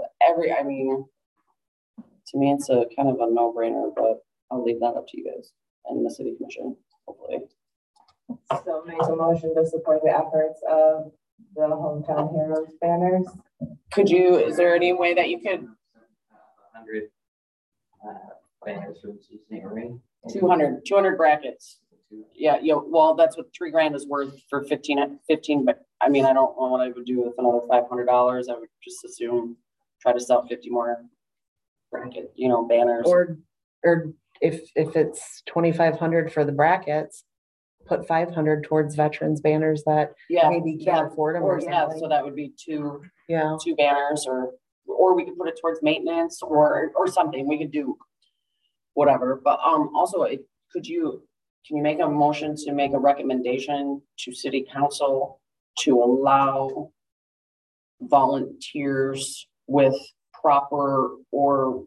Speaker 6: to me, it's a kind of a no-brainer, but I'll leave that up to you guys and the city commission, hopefully.
Speaker 3: So make a motion to support the efforts of the Hometown Heroes banners.
Speaker 6: Is there any way that you could
Speaker 4: 100 banners from Cincinnati Ring.
Speaker 6: 200 brackets? Yeah, well, that's what $3,000 is worth for 15, but I mean, I don't know what I would do with another $500. I would just assume try to sell 50 more bracket, banners.
Speaker 1: Or if it's 2,500 for the brackets, put 500 towards veterans banners that maybe can't afford them or something.
Speaker 6: So that would be two
Speaker 1: Yeah.
Speaker 6: banners, or we could put it towards maintenance or something. We could do whatever. But also, can you make a motion to make a recommendation to city council to allow volunteers with proper or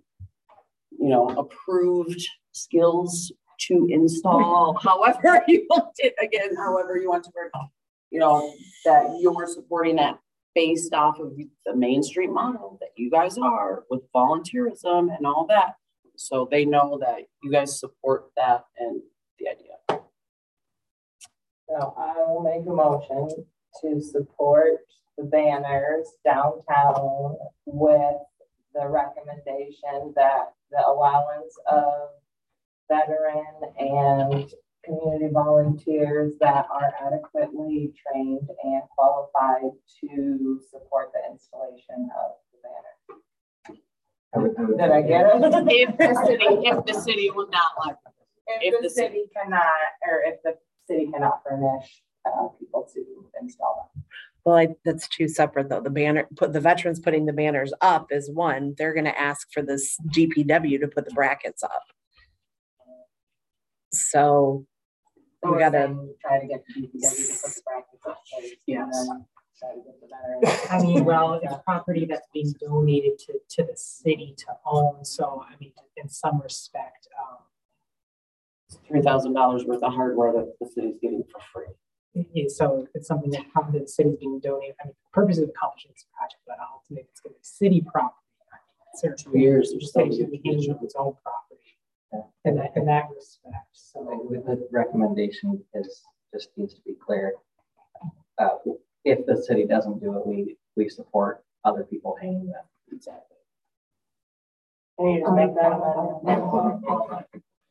Speaker 6: approved skills to install however you want it, again, however you want to work, that you're supporting that based off of the Main Street model that you guys are with volunteerism and all that. So they know that you guys support that and the idea.
Speaker 3: So I will make a motion to support the banners downtown with the recommendation that the allowance of veteran and community volunteers that are adequately trained and qualified to support the installation of the banner. Did I get it?
Speaker 6: If the city would not like it.
Speaker 3: If the city cannot, or if the city cannot furnish people to install them.
Speaker 1: Well, that's 2 separate though. The veterans putting the banners up is one. They're going to ask for this GPW to put the brackets up. So we gotta
Speaker 3: try to get the DPW to put the brackets up.
Speaker 6: Yes.
Speaker 3: Try to get the better.
Speaker 2: I mean, well, it's property that's being donated to the city to own. So, I mean, in some respect,
Speaker 6: $3,000 worth of hardware that the city's getting for free.
Speaker 2: So it's something that the city's being donated. I mean, the purpose of accomplishing this project, but ultimately it's going to be city property. It's
Speaker 6: 2 years or so.
Speaker 2: Its own property. In that respect. So
Speaker 4: With the recommendation just needs to be clear. If the city doesn't do it, we support other people hanging them.
Speaker 6: Exactly.
Speaker 3: I need to make that amendment.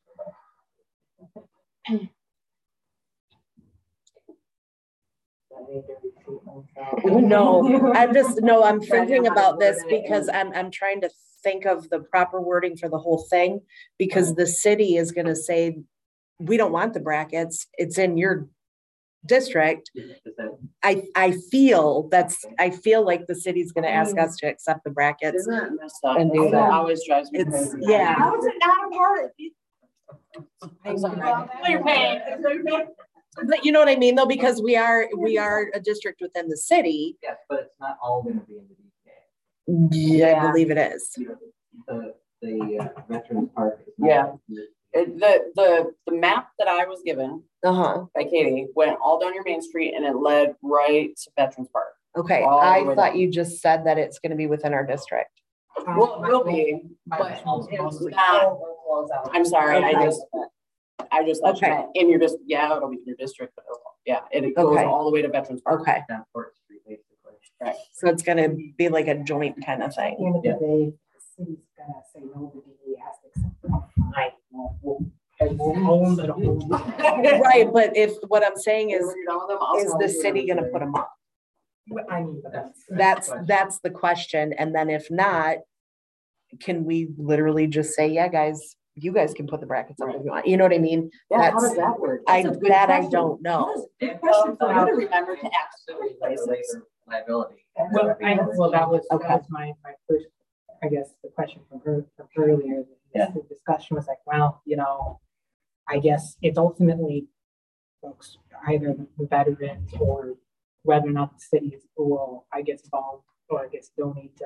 Speaker 1: No, I'm thinking about this because I'm trying to think of the proper wording for the whole thing, because the city is going to say, we don't want the brackets. It's in your district. I feel like the city's going to ask us to accept the brackets.
Speaker 6: Isn't that messed up?
Speaker 1: And do that.
Speaker 6: Always drives me crazy.
Speaker 1: Yeah.
Speaker 3: How is it not a part of it?
Speaker 6: I'm sorry. You're paying.
Speaker 1: But you know what I mean, though, because we are a district within the city.
Speaker 4: Yes, but it's not all going to be in the DPA.
Speaker 1: Yeah, I believe it is.
Speaker 4: The Veterans Park.
Speaker 6: Yeah. The map that I was given by Katie went all down your Main Street and it led right to Veterans Park.
Speaker 1: Okay,
Speaker 6: All the
Speaker 1: I
Speaker 6: way
Speaker 1: thought
Speaker 6: down.
Speaker 1: you just said that it's going to be within our district.
Speaker 6: Well, it will be, but it's not. I'm sorry,
Speaker 1: Okay.
Speaker 6: I just thought
Speaker 1: Okay.
Speaker 6: in your district. Yeah, it'll be in your district, but it goes
Speaker 1: Okay.
Speaker 6: all the way to Veterans Park.
Speaker 1: Okay,
Speaker 4: Down Fort Street, basically.
Speaker 6: Right.
Speaker 1: so it's going to be like a joint kind of
Speaker 2: at the
Speaker 1: thing.
Speaker 2: end of the day, the city's gonna say no, the DDA has to accept it. Fine, we'll own the whole.
Speaker 1: Right, but if what I'm saying is
Speaker 6: When you're done with them, I'll
Speaker 1: the
Speaker 6: tell you
Speaker 1: city
Speaker 6: what
Speaker 1: going to
Speaker 6: I'm
Speaker 1: put them up?
Speaker 2: I mean, but
Speaker 1: That's the question. And then if not, can we literally just say, yeah, guys, you guys can put the brackets up if you want. You know what I mean?
Speaker 6: Yeah, how does that work?
Speaker 1: I
Speaker 6: That's a good question.
Speaker 1: don't know.
Speaker 6: Good question for you to remember to ask.
Speaker 4: Liability.
Speaker 2: Well, that was my first, I guess, the question from earlier.
Speaker 4: Yeah.
Speaker 2: The discussion was like, well, you know, I guess it's ultimately folks, either the veterans or whether or not the cities will, I guess, donate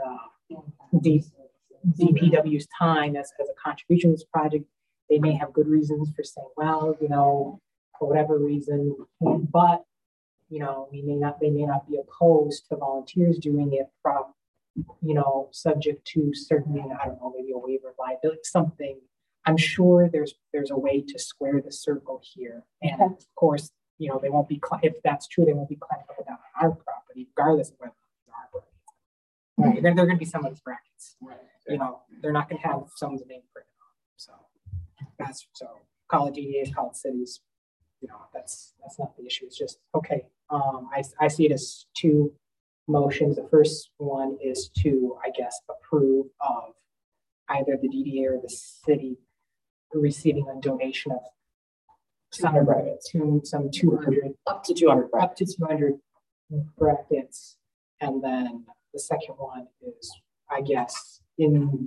Speaker 2: DPW's time as a contribution to this project. They may have good reasons for saying, well, you know, for whatever reason, but you know, they may not be opposed to volunteers doing it from, you know, subject to certain, I don't know, maybe a waiver of liability, something. I'm sure there's a way to square the circle here. And of course, you know, they won't be, if that's true, they won't be climbing up and down on our property, regardless of whether it's our property. Right. They're going to be somebody's brackets. Right. You know, they're not going to have someone's name printed on. So that's, so call it DDAs, call it cities. You know, that's not the issue. It's just, okay. I see it as two motions. The first one is to, I guess, approve of either the DDA or the city receiving a donation of some brackets, some 200,
Speaker 6: up to 200
Speaker 2: brackets. And then the second one is, I guess, in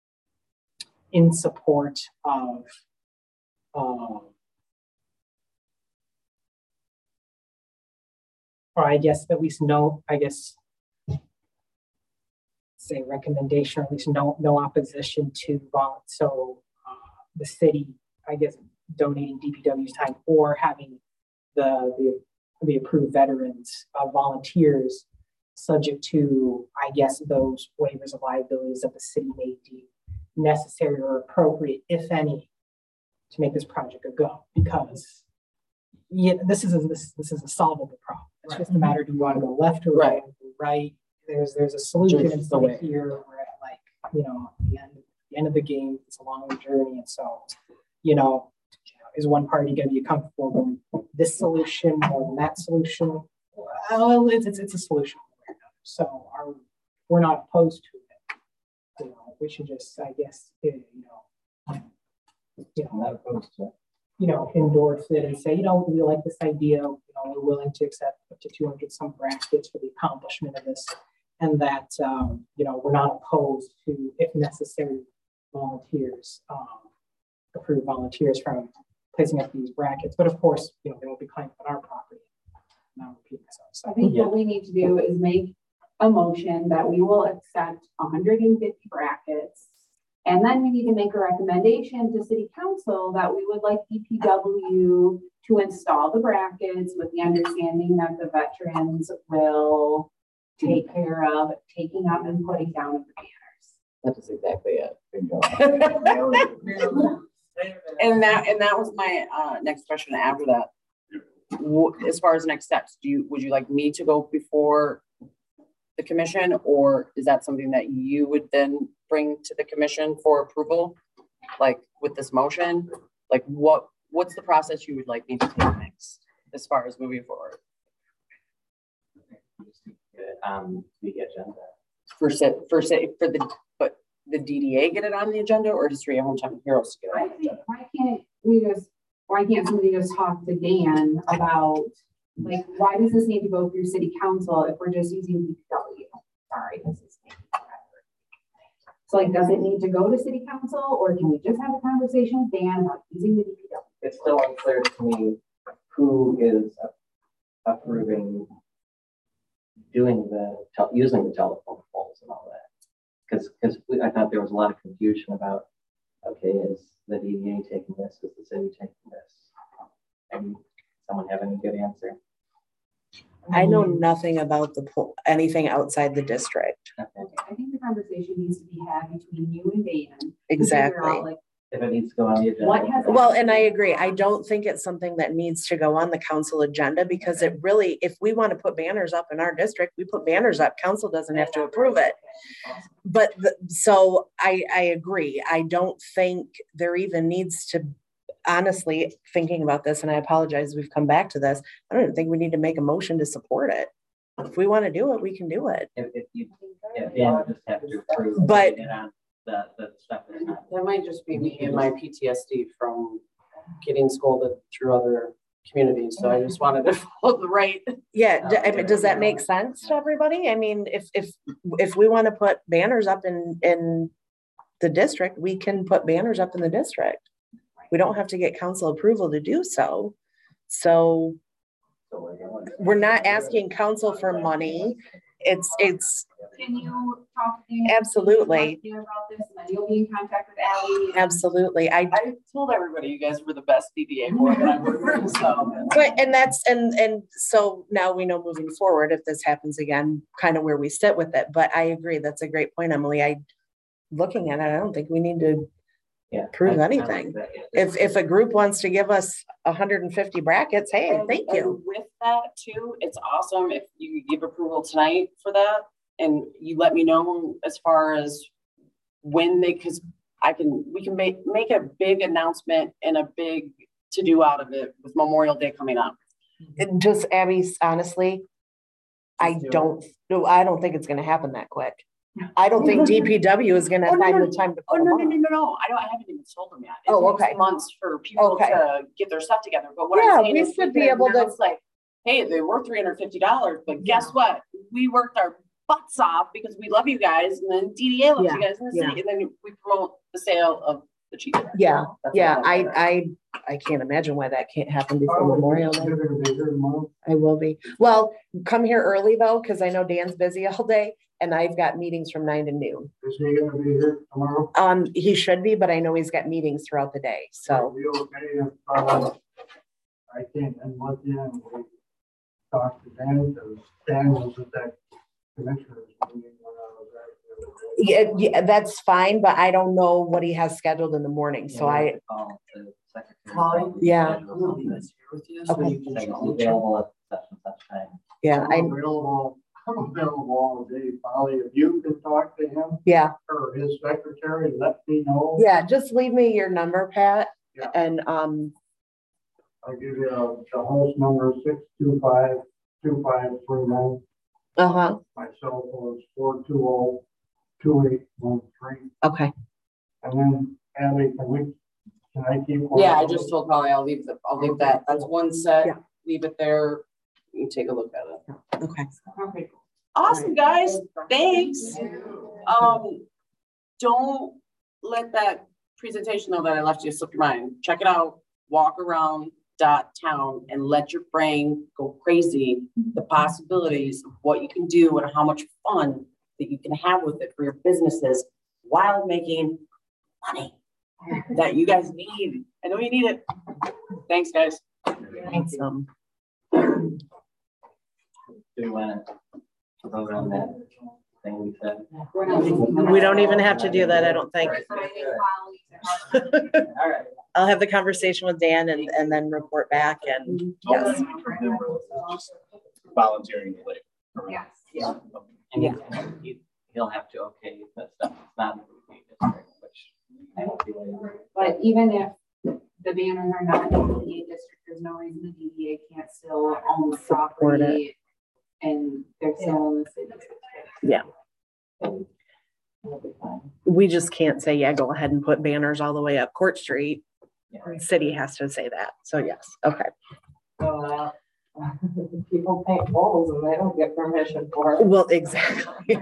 Speaker 2: support of or I guess at least say recommendation, or at least no opposition to the city, I guess, donating DPW's time or having the approved veterans volunteers subject to, I guess, those waivers of liabilities that the city may deem necessary or appropriate, if any, to make this project a go. Because this is a solvable problem. It's just a matter, do you want to go left or right? There's a solution in here. We're at, like, you know, the end of the game. It's a long journey, and so, you know, is one party going to be comfortable with this solution more than that solution? Well, it's a solution. So we're not opposed to it. You know, we should just, I guess,
Speaker 4: Not opposed to it.
Speaker 2: You know, endorse it and say, you know, we like this idea. You know, we're willing to accept up to 200 some brackets for the accomplishment of this, and that you know, we're not opposed to, if necessary, volunteers, approved volunteers from placing up these brackets. But of course, you know, they won't be claiming on our property. Not repeat myself. So
Speaker 9: I think what we need to do is make a motion that we will accept 150 brackets. And then we need to make a recommendation to City Council that we would like DPW to install the brackets with the understanding that the veterans will take care of taking up and putting down of the banners.
Speaker 6: That is exactly it. And that was my next question after that. As far as next steps, would you like me to go before the commission, or is that something that you would then bring to the commission for approval, like with this motion? Like what's the process you would like me to take next as far as moving forward?
Speaker 4: The agenda.
Speaker 6: But the DDA get it on the agenda, or does 3 Hometown Heroes get it on the agenda?
Speaker 9: Why can't somebody just talk to Dan about, like, why does this need to go through City Council if we're just using DPW? Sorry, this is taking forever. So, like, does it need to go to City Council, or can we just have a conversation with Dan about using the DPW?
Speaker 4: It's still unclear to me who is approving using the telephone poles and all that. Because I thought there was a lot of confusion about, okay, is the DDA taking this? Is the city taking this? And someone have any good answer?
Speaker 1: I know nothing about anything outside the district.
Speaker 9: Okay. I think the conversation needs to be had between you and Dan.
Speaker 1: Exactly.
Speaker 9: Out, like,
Speaker 4: If it needs to go on the agenda.
Speaker 1: Well, and I agree. I don't think it's something that needs to go on the council agenda, because it really, if we want to put banners up in our district, we put banners up. Council doesn't have to approve it. But so I agree. I don't think there even needs to, honestly, thinking about this, and I apologize, we've come back to this. I don't even think we need to make a motion to support it. If we want to do it, we can do it.
Speaker 4: If you just have to approve.
Speaker 1: But
Speaker 4: the stuff is not.
Speaker 6: That might just be me and my PTSD from getting scolded through other communities. So I just wanted to follow the right.
Speaker 1: Yeah, I mean, does that make sense to everybody? I mean, if we want to put banners up in the district, we can put banners up in the district. We don't have to get council approval to do so. So we're not asking council for money. It's
Speaker 9: Can you talk to me
Speaker 1: absolutely
Speaker 9: about this, and then you'll be in contact with Allie?
Speaker 1: Absolutely. I
Speaker 6: told everybody you guys were the best DDA board that I've worked with. So
Speaker 1: but and so now we know moving forward if this happens again, kind of where we sit with it. But I agree, that's a great point, Emily. Looking at it, I don't think we need to prove anything. If a group wants to give us 150 brackets, hey, thank you.
Speaker 6: With that too, it's awesome if you give approval tonight for that, and you let me know as far as when they, because we can make a big announcement and a big to do out of it with Memorial Day coming up.
Speaker 1: And just Abby, honestly, I don't think it's going to happen that quick. I don't think DPW is going to find the time to put them on.
Speaker 6: No. I haven't even sold them yet. It takes months for people to get their stuff together. But what I'm saying is,
Speaker 1: should be able to.
Speaker 6: It's like, hey, they were $350, but guess what? We worked our butts off because we love you guys, and then DDA loves you guys in the city, and then we promote the sale of the cheap.
Speaker 1: Yeah, I can't imagine why that can't happen before Memorial Day. I will be. Well, come here early though, because I know Dan's busy all day. And I've got meetings from 9 to noon.
Speaker 7: Is he going to be here tomorrow?
Speaker 1: He should be, but I know he's got meetings throughout the day. So.
Speaker 7: Are you okay if I came and looked in and we talked to Dan, because Dan was at that commissioner's meeting when I was there.
Speaker 1: Yeah, that's fine, but I don't know what he has scheduled in the morning. So
Speaker 4: Okay.
Speaker 1: Yeah,
Speaker 7: I'm available all day, Polly. If you can talk to him, or his secretary, let me know.
Speaker 1: Yeah, just leave me your number, Pat.
Speaker 7: Yeah.
Speaker 1: And
Speaker 7: I'll give you the host number 625-2539. My cell phone is 420-2813.
Speaker 1: Okay.
Speaker 7: And then Abby, can I keep?
Speaker 6: Yeah, I just told Polly I'll leave that. That's one set. Yeah. Leave it there. You take a look at it.
Speaker 1: Okay.
Speaker 6: Awesome, guys. Thanks. Don't let that presentation though that I left you slip your mind. Check it out. Walk around town and let your brain go crazy. The possibilities of what you can do and how much fun that you can have with it for your businesses while making money that you guys need. I know you need it. Thanks, guys.
Speaker 1: Thanks.
Speaker 4: Do you want to vote on that thing we said?
Speaker 1: We don't even have to do that, I don't think.
Speaker 4: All right.
Speaker 1: I'll have the conversation with Dan and then report back. And yes.
Speaker 10: Volunteering to leave.
Speaker 9: Yes.
Speaker 4: Yeah. And he'll have to okay that stuff. It's not in the district, which I don't see why.
Speaker 9: But even if the banners are not in the DDA district, there's no reason the DDA can't still own the property and they're still in the city.
Speaker 1: Yeah. We just can't say, yeah, go ahead and put banners all the way up Court Street. Yeah. The city has to say that. So yes. Okay.
Speaker 3: People paint bowls and they don't get permission for it.
Speaker 1: Well, exactly.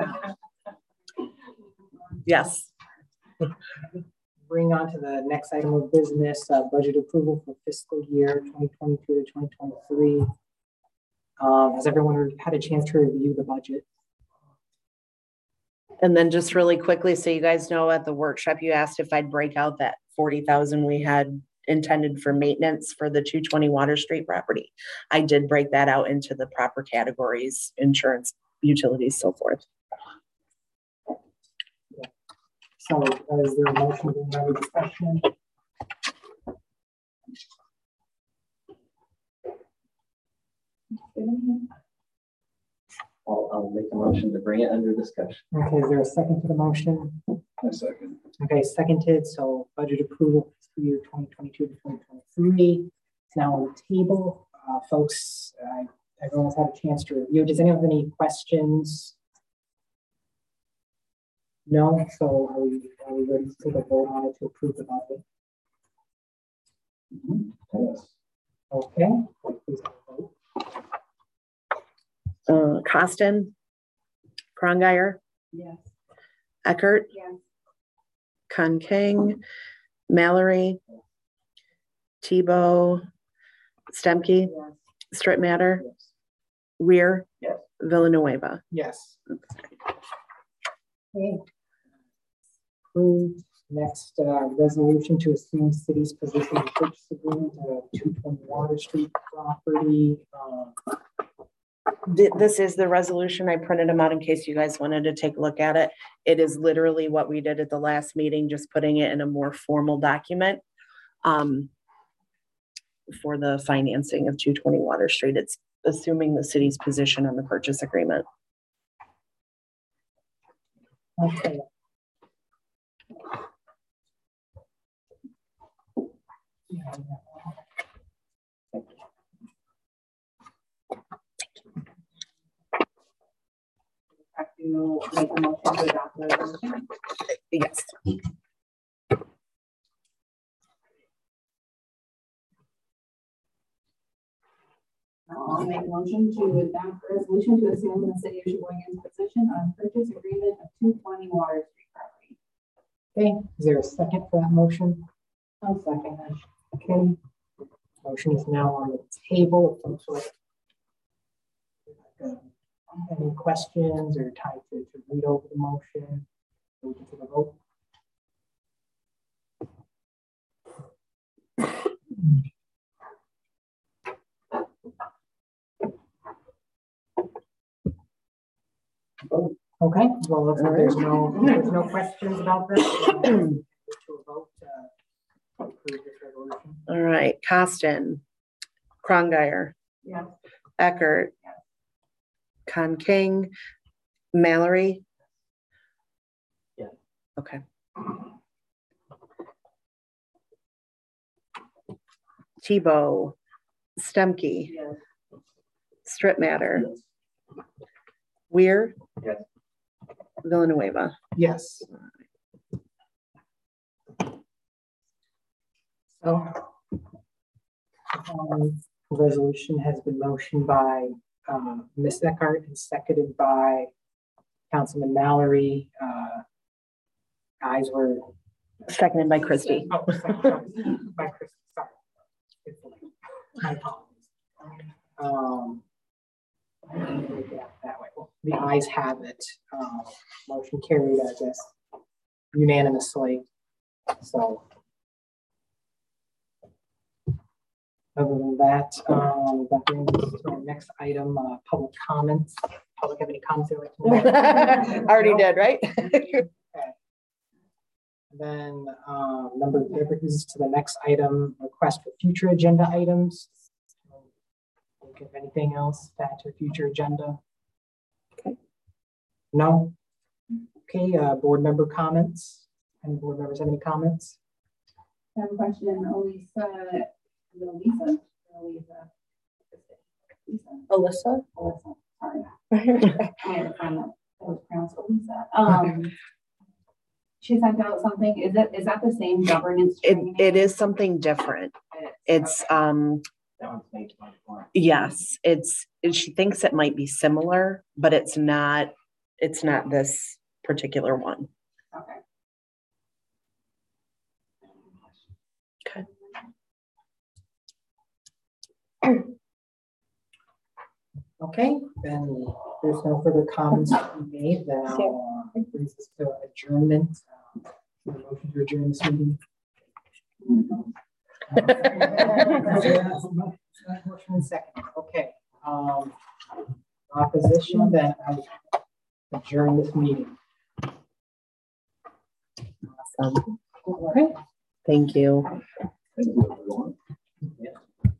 Speaker 1: Yes.
Speaker 2: Bring on to the next item of business, budget approval for fiscal year 2022 to 2023. Has everyone had a chance to review the budget?
Speaker 1: And then just really quickly, so you guys know, at the workshop, you asked if I'd break out that 40,000 we had intended for maintenance for the 220 Water Street property. I did break that out into the proper categories: insurance, utilities, so forth.
Speaker 2: So is there a motion to have a discussion?
Speaker 4: I'll make a motion to bring it under discussion.
Speaker 2: Okay, is there a second to the motion?
Speaker 10: A second.
Speaker 2: Okay, seconded. So budget approval for year 2022 to 2023. It's now on the table. Folks, everyone's had a chance to review. Does anyone have any questions? No, so are we ready to take a vote on it to approve the budget?
Speaker 7: Yes.
Speaker 2: Okay, please have a vote.
Speaker 1: Costin, Krongeyer,
Speaker 3: Yes.
Speaker 1: Eckert,
Speaker 9: Yes.
Speaker 1: Kun King, Mallory, Tebow, Stemke, Strittmatter,
Speaker 7: Yes.
Speaker 1: Weir,
Speaker 4: Yes.
Speaker 1: Villanueva.
Speaker 2: Yes. Okay. Approved. Next, resolution to assume city's position in purchase agreement of 220 Water Street property.
Speaker 1: This is the resolution. I printed them out in case you guys wanted to take a look at it. It is literally what we did at the last meeting, just putting it in a more formal document for the financing of 220 Water Street. It's assuming the city's position on the purchase agreement.
Speaker 2: Okay.
Speaker 9: Have to make a motion to adopt the resolution.
Speaker 1: Yes.
Speaker 9: I'll make a motion to adopt the resolution to assume the city of Sheboygan's position on purchase agreement of 220 Water Street property.
Speaker 2: Okay, is there a second for that motion?
Speaker 3: I'll second that.
Speaker 2: Okay. Motion is now on the table. Any questions or time to read over the motion? We can take a vote. Okay, well, if there's no questions about this, to a vote to approve this resolution.
Speaker 1: All right. Costin, Krongeyer,
Speaker 3: Yes.
Speaker 1: Eckert, Kun King, Mallory.
Speaker 4: Yeah.
Speaker 1: Okay. Tebow, Stemke,
Speaker 3: Yes.
Speaker 1: Strittmatter, Weir,
Speaker 4: Yes.
Speaker 1: Villanueva.
Speaker 2: Yes. So, resolution has been motioned by Ms. Eckhart and seconded by Councilman Mallory. Guys were
Speaker 1: Seconded by Christie.
Speaker 2: Oh, sorry, by Christie. Sorry. It's late. My apologies. That way. Well, the ayes have it. Motion carried, I guess, unanimously. So, other than that, that brings us to our next item, public comments. Public have any comments they'd like to make?
Speaker 1: Already did, right?
Speaker 2: Okay. Then number brings us to the next item, request for future agenda items. Think of anything else to add to a future agenda? Okay. No? Okay, board member comments. Any board members have any comments?
Speaker 9: I have a question, Elisa. Is it Elisa?
Speaker 5: Alyssa?
Speaker 9: Alyssa, sorry. I had a friend that was pronounced Elisa. She sent out something. Is that the same governance training?
Speaker 1: It is something different. It's
Speaker 9: okay.
Speaker 4: That one's May 24th.
Speaker 1: Yes, she thinks it might be similar, but it's not this particular one.
Speaker 9: Okay.
Speaker 2: Okay, then there's no further comments to be made. Then it brings us to adjournment. Motion to adjourn this meeting. Motion second. Okay. Opposition, then I adjourn this meeting.
Speaker 1: Awesome.
Speaker 2: Okay.
Speaker 1: Thank you.